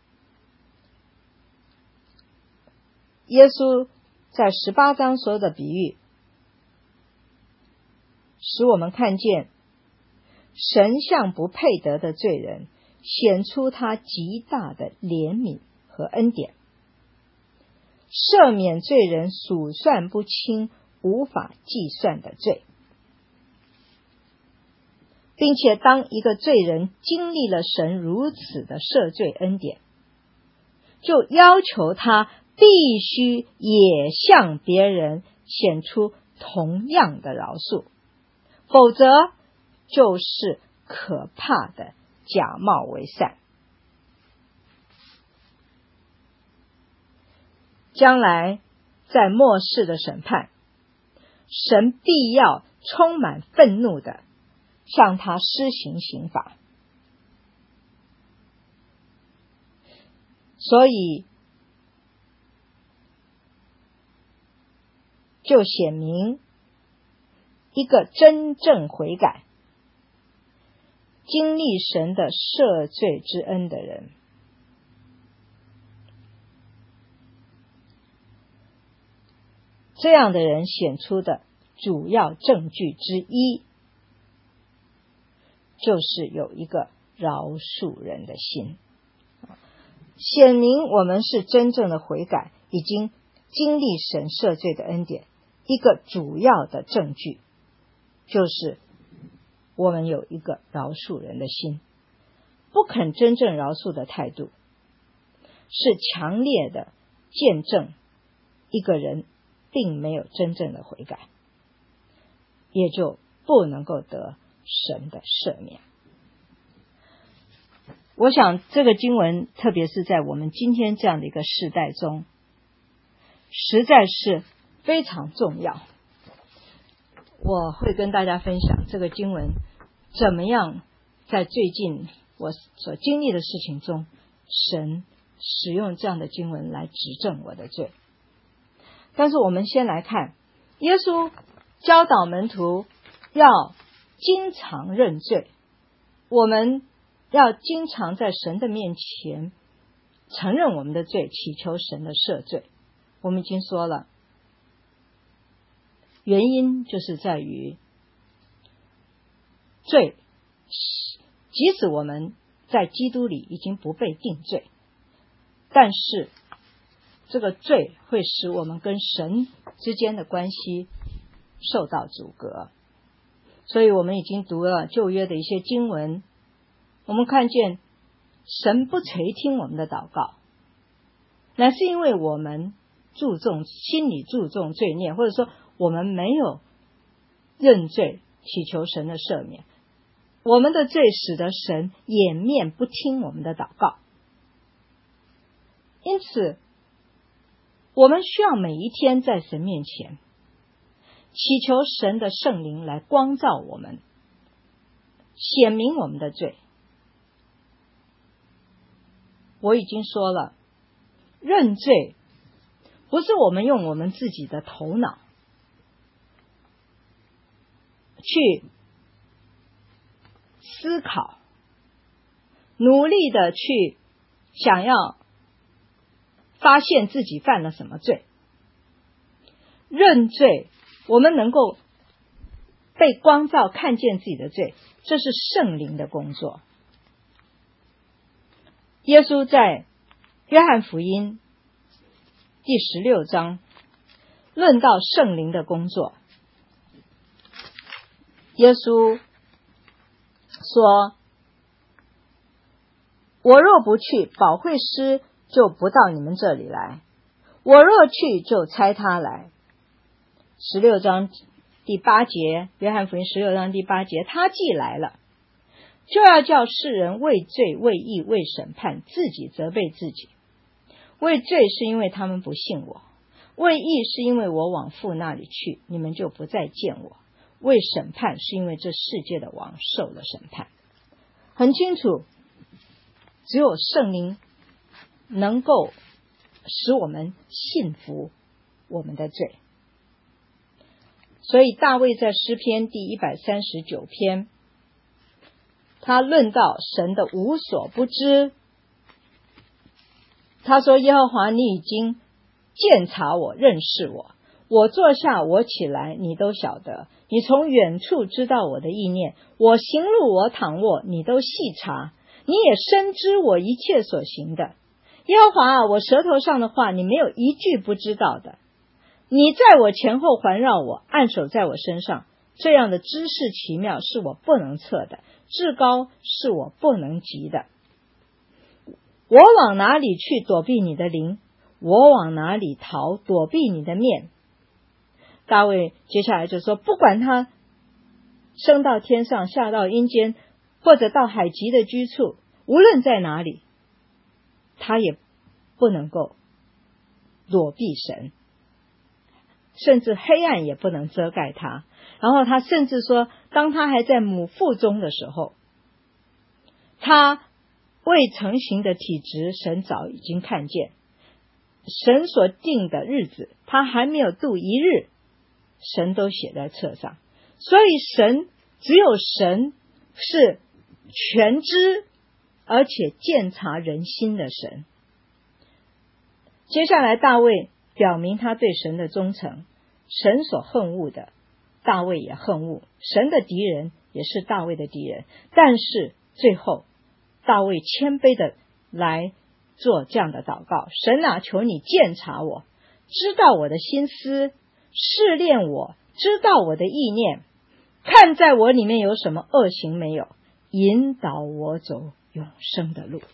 耶稣在十八章所有的比喻，使我们看见神向不配得的罪人显出他极大的怜悯和恩典，赦免罪人数算不清、无法计算的罪。 并且当一个罪人经历了神如此的赦罪恩典，就要求他必须也向别人显出同样的饶恕，否则就是可怕的假冒为善。将来在末世的审判，神必要充满愤怒的向他施行刑罚。所以就显明一个真正悔改、经历神的赦罪之恩的人，这样的人显出的主要证据之一，就是有一个饶恕人的心，显明我们是真正的悔改，已经经历神赦罪的恩典。一个主要的证据就是我们有一个饶恕人的心。不肯真正饶恕的态度，是强烈的见证一个人并没有真正的悔改，也就不能够得神的赦免。我想这个经文，特别是在我们今天这样的一个世代中，实在是非常重要。我会跟大家分享这个经文怎么样在最近我所经历的事情中，神使用这样的经文来指正我的罪。但是我们先来看，耶稣教导门徒要经常认罪，我们要经常在神的面前承认我们的罪，祈求神的赦罪。我们已经说了，原因就是在于罪，即使我们在基督里已经不被定罪，但是这个罪会使我们跟神之间的关系受到阻隔。所以我们已经读了旧约的一些经文，我们看见神不垂听我们的祷告，乃是因为我们注重心里注重罪孽，或者说我们没有认罪祈求神的赦免，我们的罪使得神掩面不听我们的祷告。因此我们需要每一天在神面前祈求神的圣灵来光照我们，显明我们的罪。我已经说了，认罪不是我们用我们自己的头脑去思考，努力的去想要发现自己犯了什么罪。认罪，我们能够被光照看见自己的罪，这是圣灵的工作。耶稣在约翰福音第十六章论到圣灵的工作，耶稣说，我若不去，保惠师就不到你们这里来，我若去，就差他来。十六章第八节，约翰福音十六章第八节，他既来了，就要叫世人为罪为义为审判，自己责备自己。为罪是因为他们不信我，为义是因为我往父那里去，你们就不再见我，为审判是因为这世界的王受了审判。很清楚，只有圣灵能够使我们信服我们的罪。所以大卫在诗篇第一百三十九篇，他论到神的无所不知，他说，耶和华，你已经鉴察我，认识我，我坐下我起来，你都晓得，你从远处知道我的意念，我行路我躺卧，你都细察，你也深知我一切所行的。耶和华啊，我舌头上的话你没有一句不知道的。你在我前后环绕我，按手在我身上， 这样的知识奇妙是我不能测的，至高是我不能及的。我往哪里去躲避你的灵？我往哪里逃躲避你的面？大卫接下来就说，不管他升到天上，下到阴间，或者到海极的居处，无论在哪里，他也不能够躲避神，甚至黑暗也不能遮盖他。然后他甚至说，当他还在母腹中的时候，他未成形的体质，神早已经看见。神所定的日子，他还没有度一日，神都写在册上。所以神，只有神是全知而且鉴察人心的神。接下来大卫表明他对神的忠诚，神所恨恶的，大卫也恨恶，神的敌人也是大卫的敌人。但是最后大卫谦卑的来做这样的祷告，神啊，求你鉴察我，知道我的心思，试炼我，知道我的意念，看在我里面有什么恶行没有，引导我走永生的路。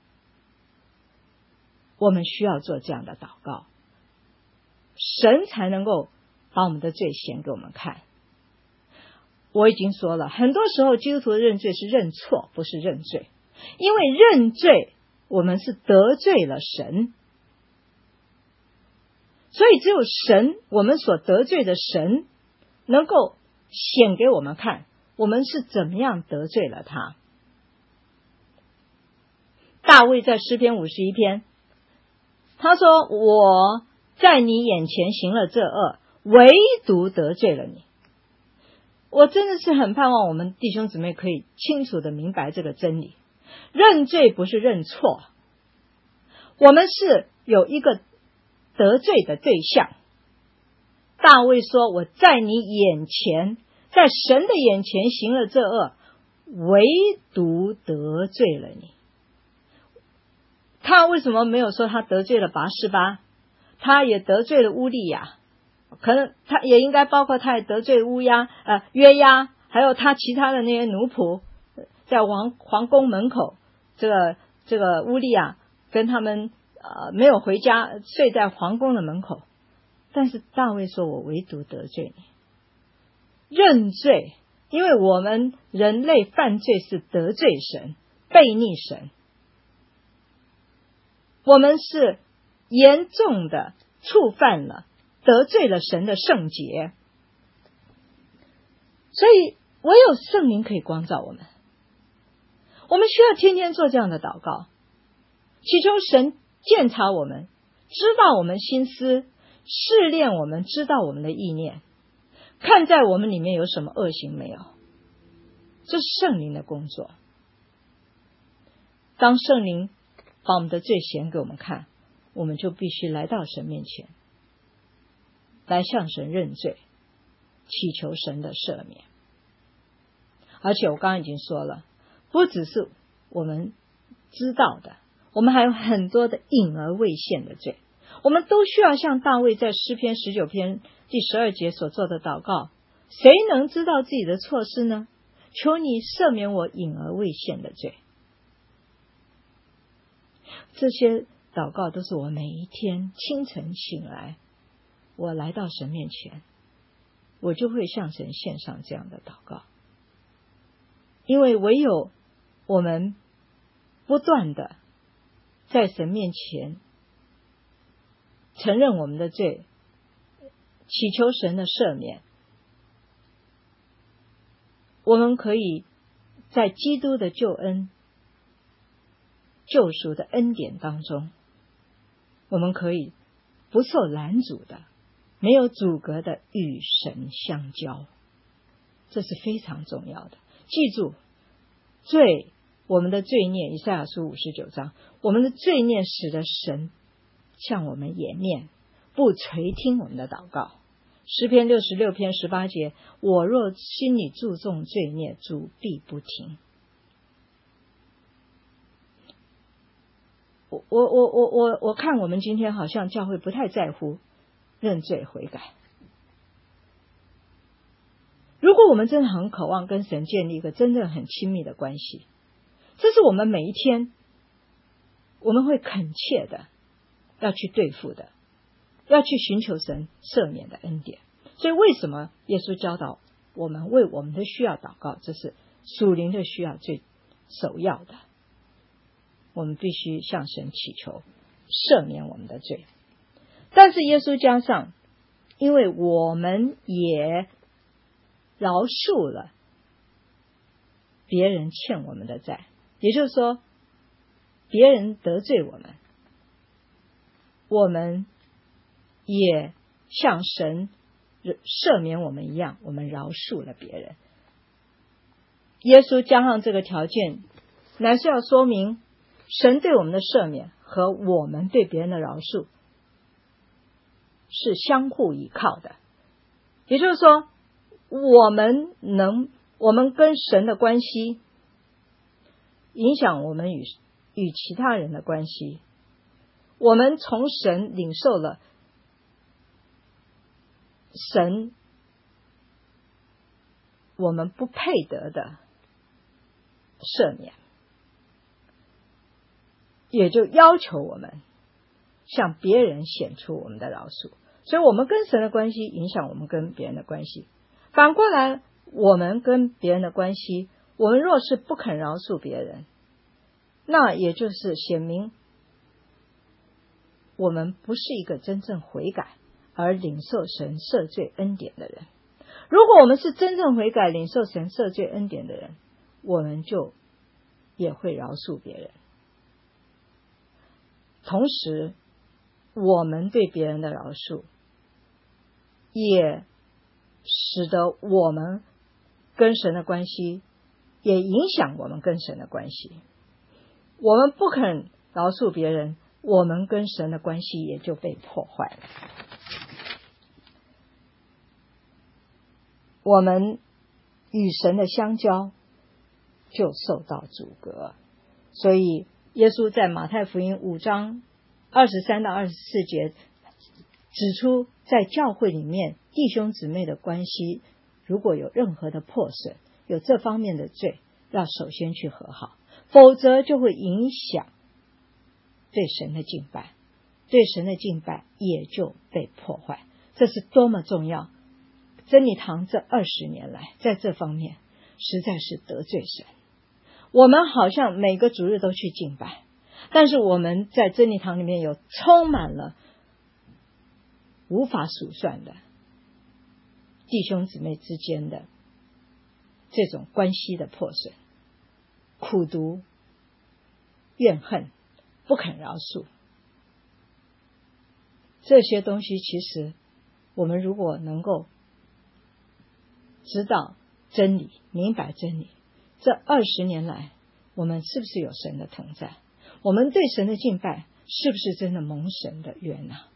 我们需要做这样的祷告，神才能够把我们的罪显给我们看。我已经说了，很多时候基督徒的认罪是认错，不是认罪。因为认罪，我们是得罪了神，所以只有神，我们所得罪的神，能够显给我们看，我们是怎么样得罪了他。大卫在诗篇五十一篇，他说，我在你眼前行了这恶，唯独得罪了你。我真的是很盼望我们弟兄姊妹可以清楚的明白这个真理，认罪不是认错，我们是有一个得罪的对象。大卫说，我在你眼前，在神的眼前行了这恶，唯独得罪了你。他为什么没有说他得罪了拔示巴？他也得罪了乌利亚，可能他也应该包括他也得罪乌鸦呃约押，还有他其他的那些奴仆，在皇皇宫门口，这个这个乌利亚跟他们呃没有回家，睡在皇宫的门口。但是大卫说，我唯独得罪你。认罪，因为我们人类犯罪是得罪神，悖逆神，我们是严重的触犯了，得罪了神的圣洁。所以唯有圣灵可以光照我们，我们需要天天做这样的祷告，祈求神鉴察我们，知道我们心思，试炼我们，知道我们的意念，看在我们里面有什么恶行没有。这是圣灵的工作。当圣灵把我们的罪显给我们看，我们就必须来到神面前，来向神认罪，祈求神的赦免。而且我刚刚已经说了，不只是我们知道的，我们还有很多的隐而未现的罪，我们都需要像大卫在诗篇十九篇第十二节所做的祷告，谁能知道自己的错事呢？求你赦免我隐而未现的罪。这些祷告都是我每一天清晨醒来，我来到神面前，我就会向神献上这样的祷告。因为唯有我们不断的在神面前承认我们的罪，祈求神的赦免，我们可以在基督的救恩救赎的恩典当中，我们可以不受拦阻的，没有阻隔的与神相交。这是非常重要的。记住，罪，我们的罪孽，以赛亚书五十九章，我们的罪孽使得神向我们掩面，不垂听我们的祷告。诗篇六十六篇十八节，我若心里注重罪孽，主必不听。我我我我我我看我们今天好像教会不太在乎认罪悔改。 如果我们真的很渴望跟神建立一个真正很亲密的关系，这是我们每一天我们会恳切的要去对付的，要去寻求神赦免的恩典。所以为什么耶稣教导我们为我们的需要祷告？这是属灵的需要最首要的，我们必须向神祈求赦免我们的罪。但是耶稣加上，因为我们也饶恕了别人欠我们的债，也就是说别人得罪我们，我们也像神赦免我们一样，我们饶恕了别人。耶稣加上这个条件，乃是要说明神对我们的赦免和我们对别人的饶恕是相互依靠的。也就是说，我们能我们跟神的关系影响我们与与其他人的关系，我们从神领受了神我们不配得的赦免，也就要求我们向别人显出我们的饶恕。所以我们跟神的关系影响我们跟别人的关系，反过来我们跟别人的关系，我们若是不肯饶恕别人，那也就是显明我们不是一个真正悔改而领受神赦罪恩典的人。如果我们是真正悔改领受神赦罪恩典的人，我们就也会饶恕别人。同时我们对别人的饶恕也使得我们跟神的关系，也影响我们跟神的关系。我们不肯饶恕别人，我们跟神的关系也就被破坏了，我们与神的相交就受到阻隔。所以耶稣在马太福音五章二十三到二十四节指出，在教会里面弟兄姊妹的关系如果有任何的破损，有这方面的罪，要首先去和好，否则就会影响对神的敬拜，对神的敬拜也就被破坏。这是多么重要！真理堂这二十年来在这方面实在是得罪神。我们好像每个主日都去敬拜，但是我们在真理堂里面有充满了无法数算的弟兄姊妹之间的这种关系的破损，苦毒、怨恨、不肯饶恕，这些东西其实我们如果能够知道真理，明白真理，这二十年来我们是不是有神的同在？我们对神的敬拜是不是真的蒙神的悦纳？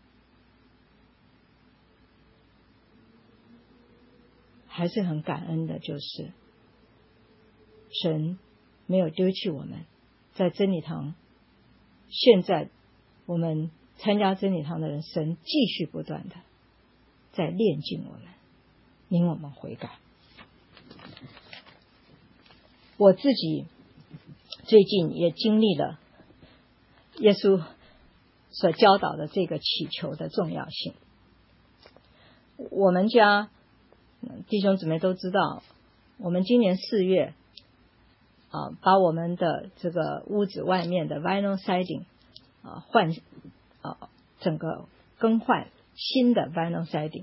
还是很感恩的，就是神没有丢弃我们。在真理堂，现在我们参加真理堂的人，神继续不断的在炼净我们，令我们悔改。我自己最近也经历了耶稣所教导的这个祈求的重要性。我们家弟兄姊妹都知道，我们今年四月啊，把我们的这个屋子外面的 vinyl siding 啊换啊整个更换新的 vinyl siding。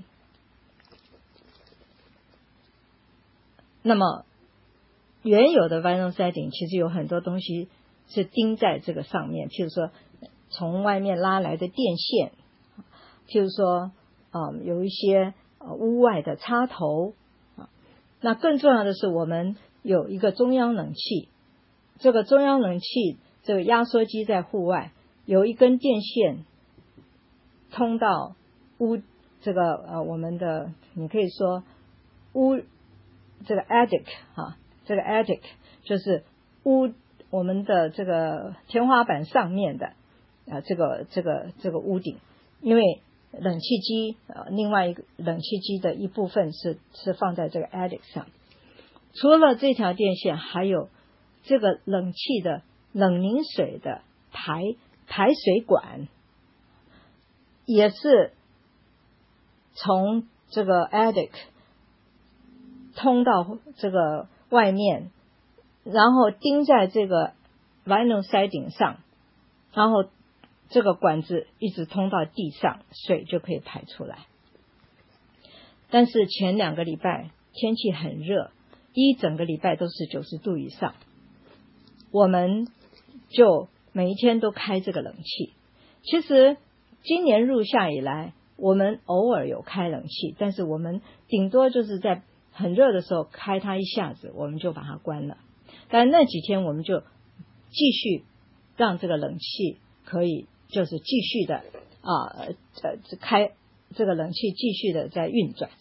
那么原有的 vinyl siding 其实有很多东西是钉在这个上面，譬如说从外面拉来的电线，譬如说嗯有一些呃屋外的插头啊。那更重要的是，我们有一个中央冷气，这个中央冷气这个压缩机在户外，有一根电线通到屋这个呃我们的你可以说屋这个 attic 哈，这个 attic 就是屋我们的这个天花板上面的啊这个这个这个屋顶，因为冷气机，呃，另外一个冷气机的一部分是是放在这个 attic 上。除了这条电线，还有这个冷气的冷凝水的排排水管，也是从这个 attic 通到这个外面，然后钉在这个 vinyl siding 上，然后这个管子一直通到地上，水就可以排出来。但是前两个礼拜天气很热，一整个礼拜都是九十度以上，我们就每一天都开这个冷气。其实今年入夏以来，我们偶尔有开冷气，但是我们顶多就是在很热的时候开它一下子，我们就把它关了。但那几天我们就继续让这个冷气可以就是继续的啊呃开这个冷气继续的在运转。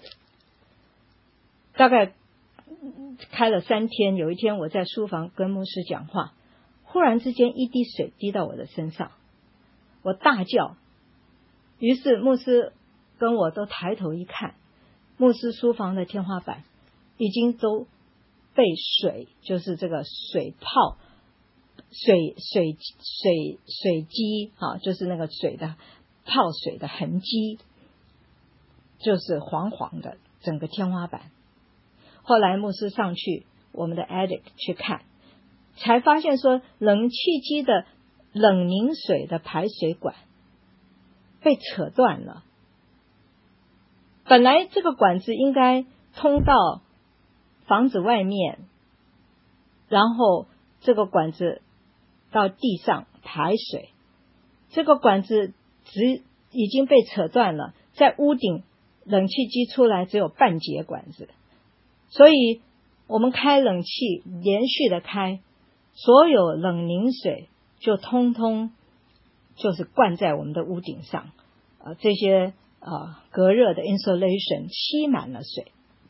大概开了三天，有一天我在书房跟牧师讲话，忽然之间一滴水滴到我的身上，我大叫。于是牧师跟我都抬头一看，牧师书房的天花板已经都被水，就是这个水泡水水水水积啊，就是那个水的泡水的痕迹，就是黄黄的整个天花板。后来牧师上去我们的 attic 去看，才发现说冷气机的冷凝水的排水管被扯断了。本来这个管子应该通到房子外面，然后这个管子到地上排水，这个管子只已经被扯断了，在屋顶冷气机出来只有半截管子，所以我们开冷气连续的开，所有冷凝水就通通就是灌在我们的屋顶上，呃，这些呃隔热的 insulation 吸满了水。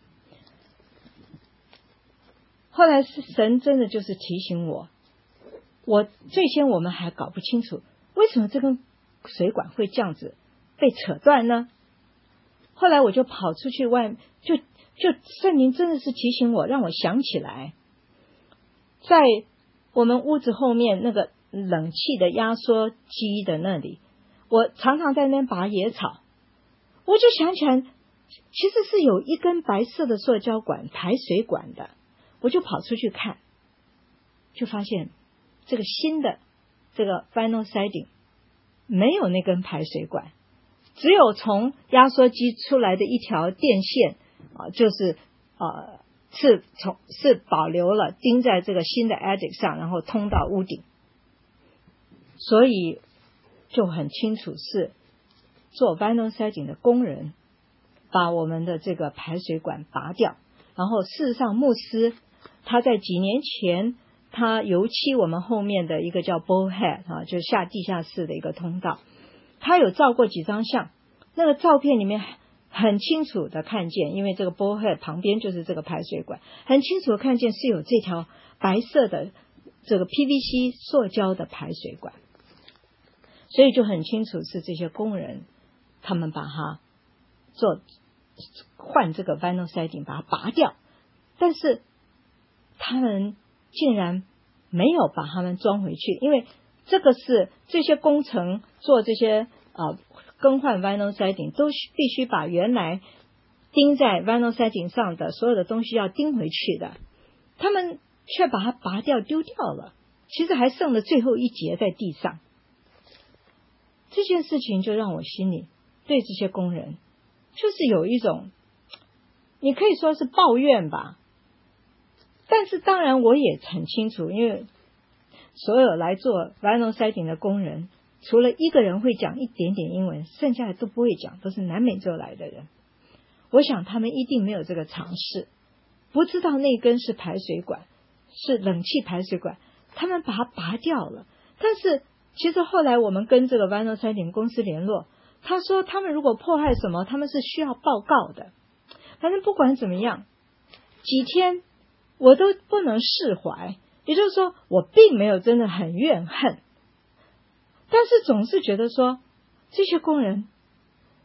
后来是神真的就是提醒我，我最先我们还搞不清楚为什么这根水管会这样子被扯断呢？后来我就跑出去外，就就圣灵真的是提醒我，让我想起来，在我们屋子后面那个冷气的压缩机的那里，我常常在那边拔野草，我就想起来其实是有一根白色的塑胶管排水管的，我就跑出去看，就发现这个新的这个 vinyl siding 没有那根排水管，只有从压缩机出来的一条电线啊，就是呃是从是保留了钉在这个新的 attic 上，然后通到屋顶，所以就很清楚是做 vinyl siding 的工人把我们的这个排水管拔掉。然后事实上牧师他在几年前他油漆我们后面的一个叫 bowhead 啊，就是下地下室的一个通道，他有照过几张相，那个照片里面很清楚的看见，因为这个 bowhead 旁边就是这个排水管，很清楚的看见是有这条白色的这个 P V C 塑胶的排水管，所以就很清楚是这些工人他们把它做换这个 vinyl siding 把它拔掉，但是他们竟然没有把它们装回去，因为这个是这些工程做这些呃更换 vinyl siding 都必须把原来钉在 vinyl siding 上的所有的东西要钉回去的，他们却把它拔掉丢掉了，其实还剩了最后一节在地上。这件事情就让我心里对这些工人就是有一种，你可以说是抱怨吧，但是当然我也很清楚，因为所有来做 vinyl siding 的工人，除了一个人会讲一点点英文，剩下的都不会讲，都是南美洲来的人。我想他们一定没有这个常识，不知道那根是排水管，是冷气排水管，他们把它拔掉了。但是其实后来我们跟这个 vinyl siding 公司联络，他说他们如果破坏什么，他们是需要报告的。反正不管怎么样，几天我都不能释怀，也就是说我并没有真的很怨恨，但是总是觉得说这些工人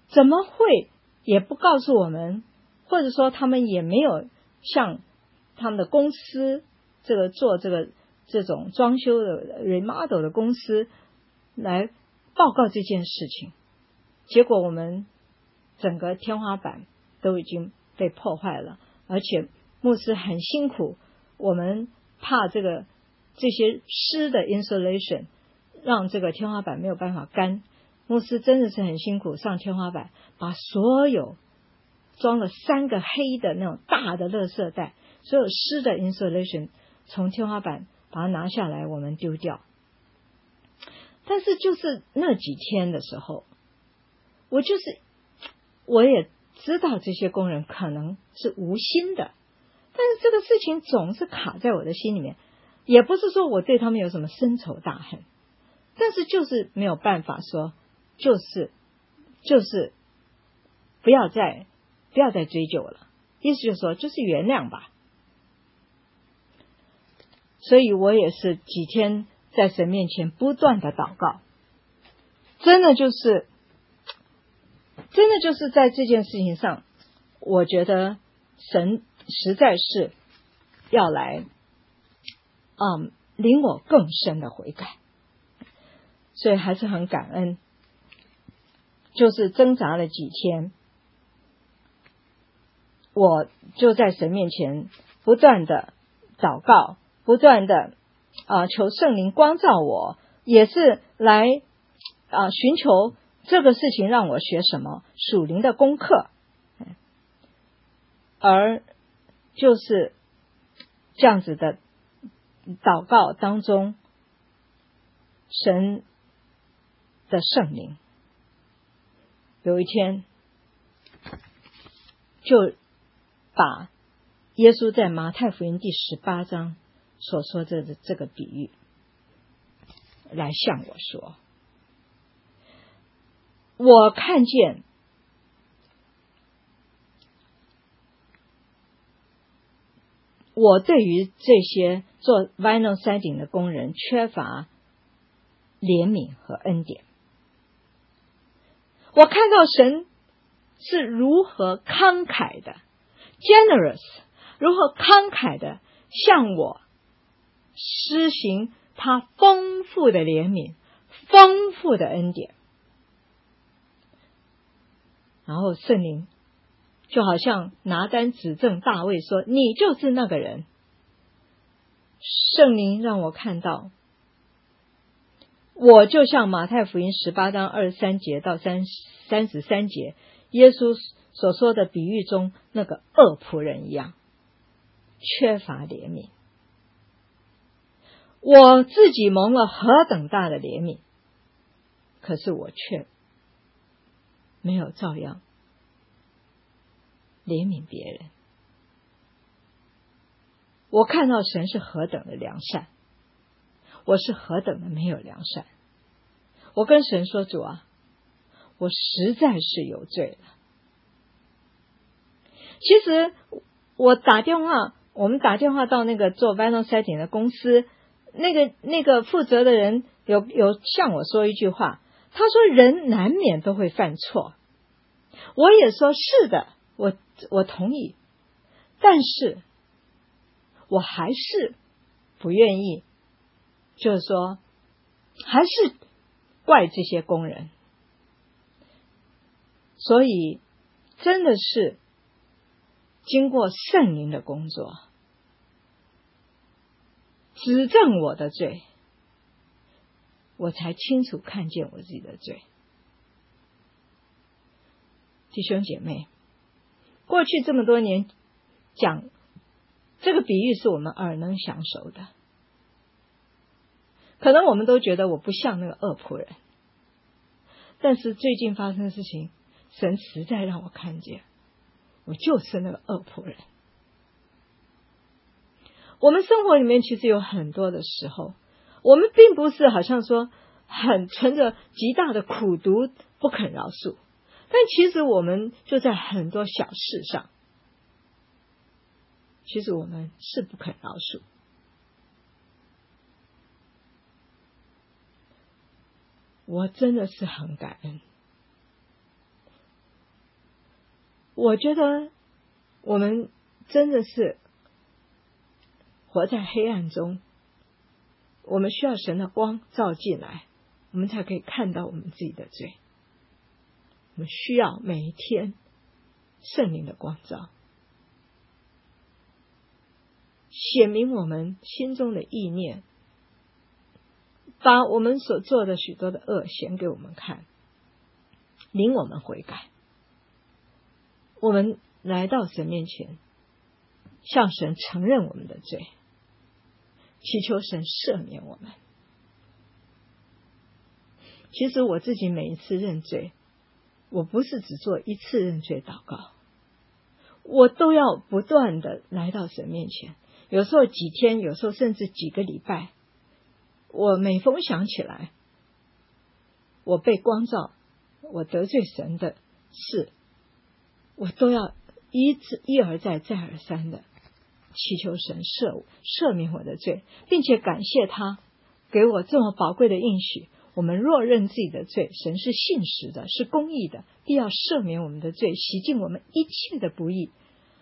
怎么会也不告诉我们，或者说他们也没有向他们的公司这个做这个这种装修的 remodel 的公司来报告这件事情。结果我们整个天花板都已经被破坏了，而且牧师很辛苦，我们怕这个这些湿的 insulation 让这个天花板没有办法干，牧师真的是很辛苦，上天花板把所有装了三个黑的那种大的垃圾袋，所有湿的 insulation 从天花板把它拿下来，我们丢掉。但是就是那几天的时候，我就是我也知道这些工人可能是无心的，但是这个事情总是卡在我的心里面，也不是说我对他们有什么深仇大恨，但是就是没有办法说，就是就是不要再不要再追究了，意思就是说就是原谅吧。所以我也是几天在神面前不断的祷告，真的就是真的就是在这件事情上，我觉得神实在是要来嗯领我更深的悔改，所以还是很感恩，就是挣扎了几天，我就在神面前不断的祷告，不断的啊、呃、求圣灵光照我，也是来啊、呃、寻求这个事情让我学什么属灵的功课，而就是这样子的祷告当中，神的圣灵有一天就把耶稣在马太福音第十八章所说的这个比喻来向我说，我看见我对于这些做 vinyl siding 的工人缺乏怜悯和恩典，我看到神是如何慷慨的 generous， 如何慷慨的向我施行他丰富的怜悯，丰富的恩典。然后圣灵就好像拿单指证大卫说，你就是那个人。圣灵让我看到，我就像马太福音十八章二十三节到三十三节耶稣所说的比喻中那个恶仆人一样，缺乏怜悯。我自己蒙了何等大的怜悯，可是我却没有照样怜悯别人。我看到神是何等的良善，我是何等的没有良善。我跟神说，主啊，我实在是有罪了。其实我打电话，我们打电话到那个做 vinyl siding 的公司，那个那个负责的人有有向我说一句话，他说人难免都会犯错。我也说是的，我我同意，但是我还是不愿意，就是说还是怪这些工人。所以真的是经过圣灵的工作，指正我的罪，我才清楚看见我自己的罪。弟兄姐妹，过去这么多年讲这个比喻是我们耳能详熟的，可能我们都觉得我不像那个恶仆人，但是最近发生的事情，神实在让我看见我就是那个恶仆人。我们生活里面其实有很多的时候，我们并不是好像说很存着极大的苦毒不肯饶恕，但其实我们就在很多小事上，其实我们是不肯饶恕。我真的是很感恩， 我觉得我们真的是活在黑暗中，我们需要神的光照进来，我们才可以看到我们自己的罪。我们需要每一天圣灵的光照，显明我们心中的意念，把我们所做的许多的恶显给我们看，领我们悔改。我们来到神面前，向神承认我们的罪，祈求神赦免我们。其实我自己每一次认罪，我不是只做一次认罪祷告，我都要不断的来到神面前，有时候几天，有时候甚至几个礼拜，我每逢想起来我被光照，我得罪神的事，我都要一次一而再再而三的祈求神赦赦免我的罪，并且感谢他给我这么宝贵的应许。我们若认自己的罪，神是信实的，是公义的，必要赦免我们的罪，洗净我们一切的不义。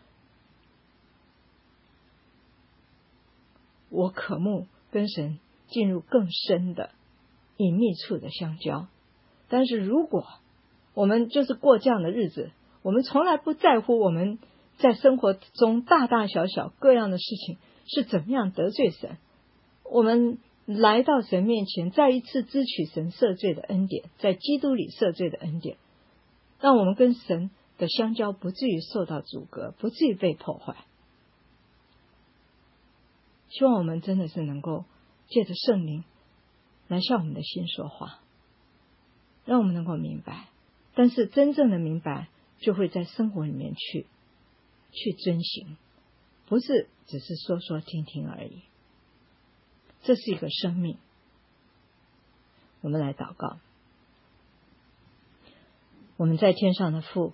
我渴慕跟神进入更深的隐秘处的相交，但是如果我们就是过这样的日子，我们从来不在乎我们在生活中大大小小各样的事情是怎么样得罪神，我们来到神面前，再一次支取神赦罪的恩典，在基督里赦罪的恩典，让我们跟神的相交不至于受到阻隔，不至于被破坏。希望我们真的是能够借着圣灵来向我们的心说话，让我们能够明白，但是真正的明白就会在生活里面去去遵行，不是只是说说听听而已。这是一个生命。我们来祷告。我们在天上的父，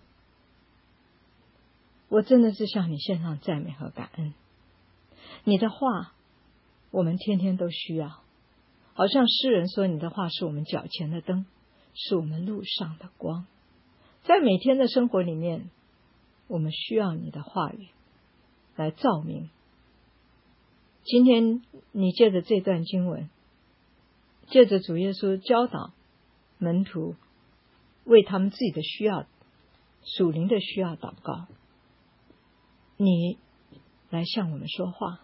我真的是向你献上赞美和感恩。你的话我们天天都需要，好像诗人说，你的话是我们脚前的灯，是我们路上的光。在每天的生活里面，我们需要你的话语来照明。今天你借着这段经文，借着主耶稣教导门徒为他们自己的需要，属灵的需要祷告，你来向我们说话。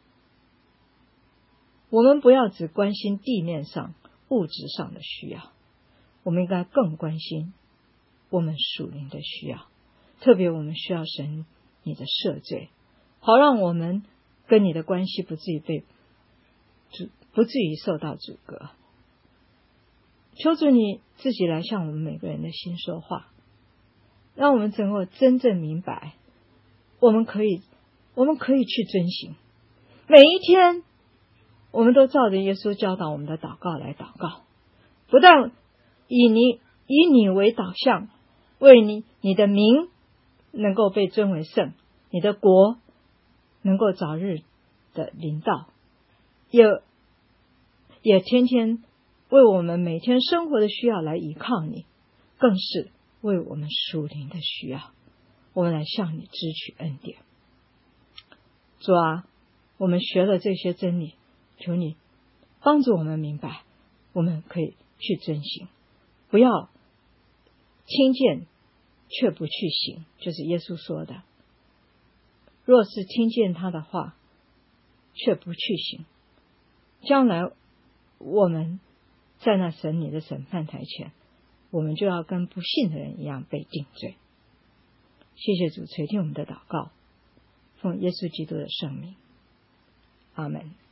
我们不要只关心地面上物质上的需要，我们应该更关心我们属灵的需要，特别我们需要神你的赦罪，好让我们跟你的关系不至于被不至于受到阻隔。求主你自己来向我们每个人的心说话，让我们能够真正明白，我们可以我们可以去遵行。每一天我们都照着耶稣教导我们的祷告来祷告，不但以你以你为导向，为你你的名能够被尊为圣，你的国能够早日的临到，也也天天为我们每天生活的需要来依靠你，更是为我们属灵的需要，我们来向你支取恩典。主啊，我们学了这些真理，求你帮助我们明白，我们可以去遵行，不要听见却不去行，就是耶稣说的，若是听见他的话却不去行，将来我们在那神你的审判台前，我们就要跟不信的人一样被定罪。谢谢主垂听我们的祷告，奉耶稣基督的圣名，阿们。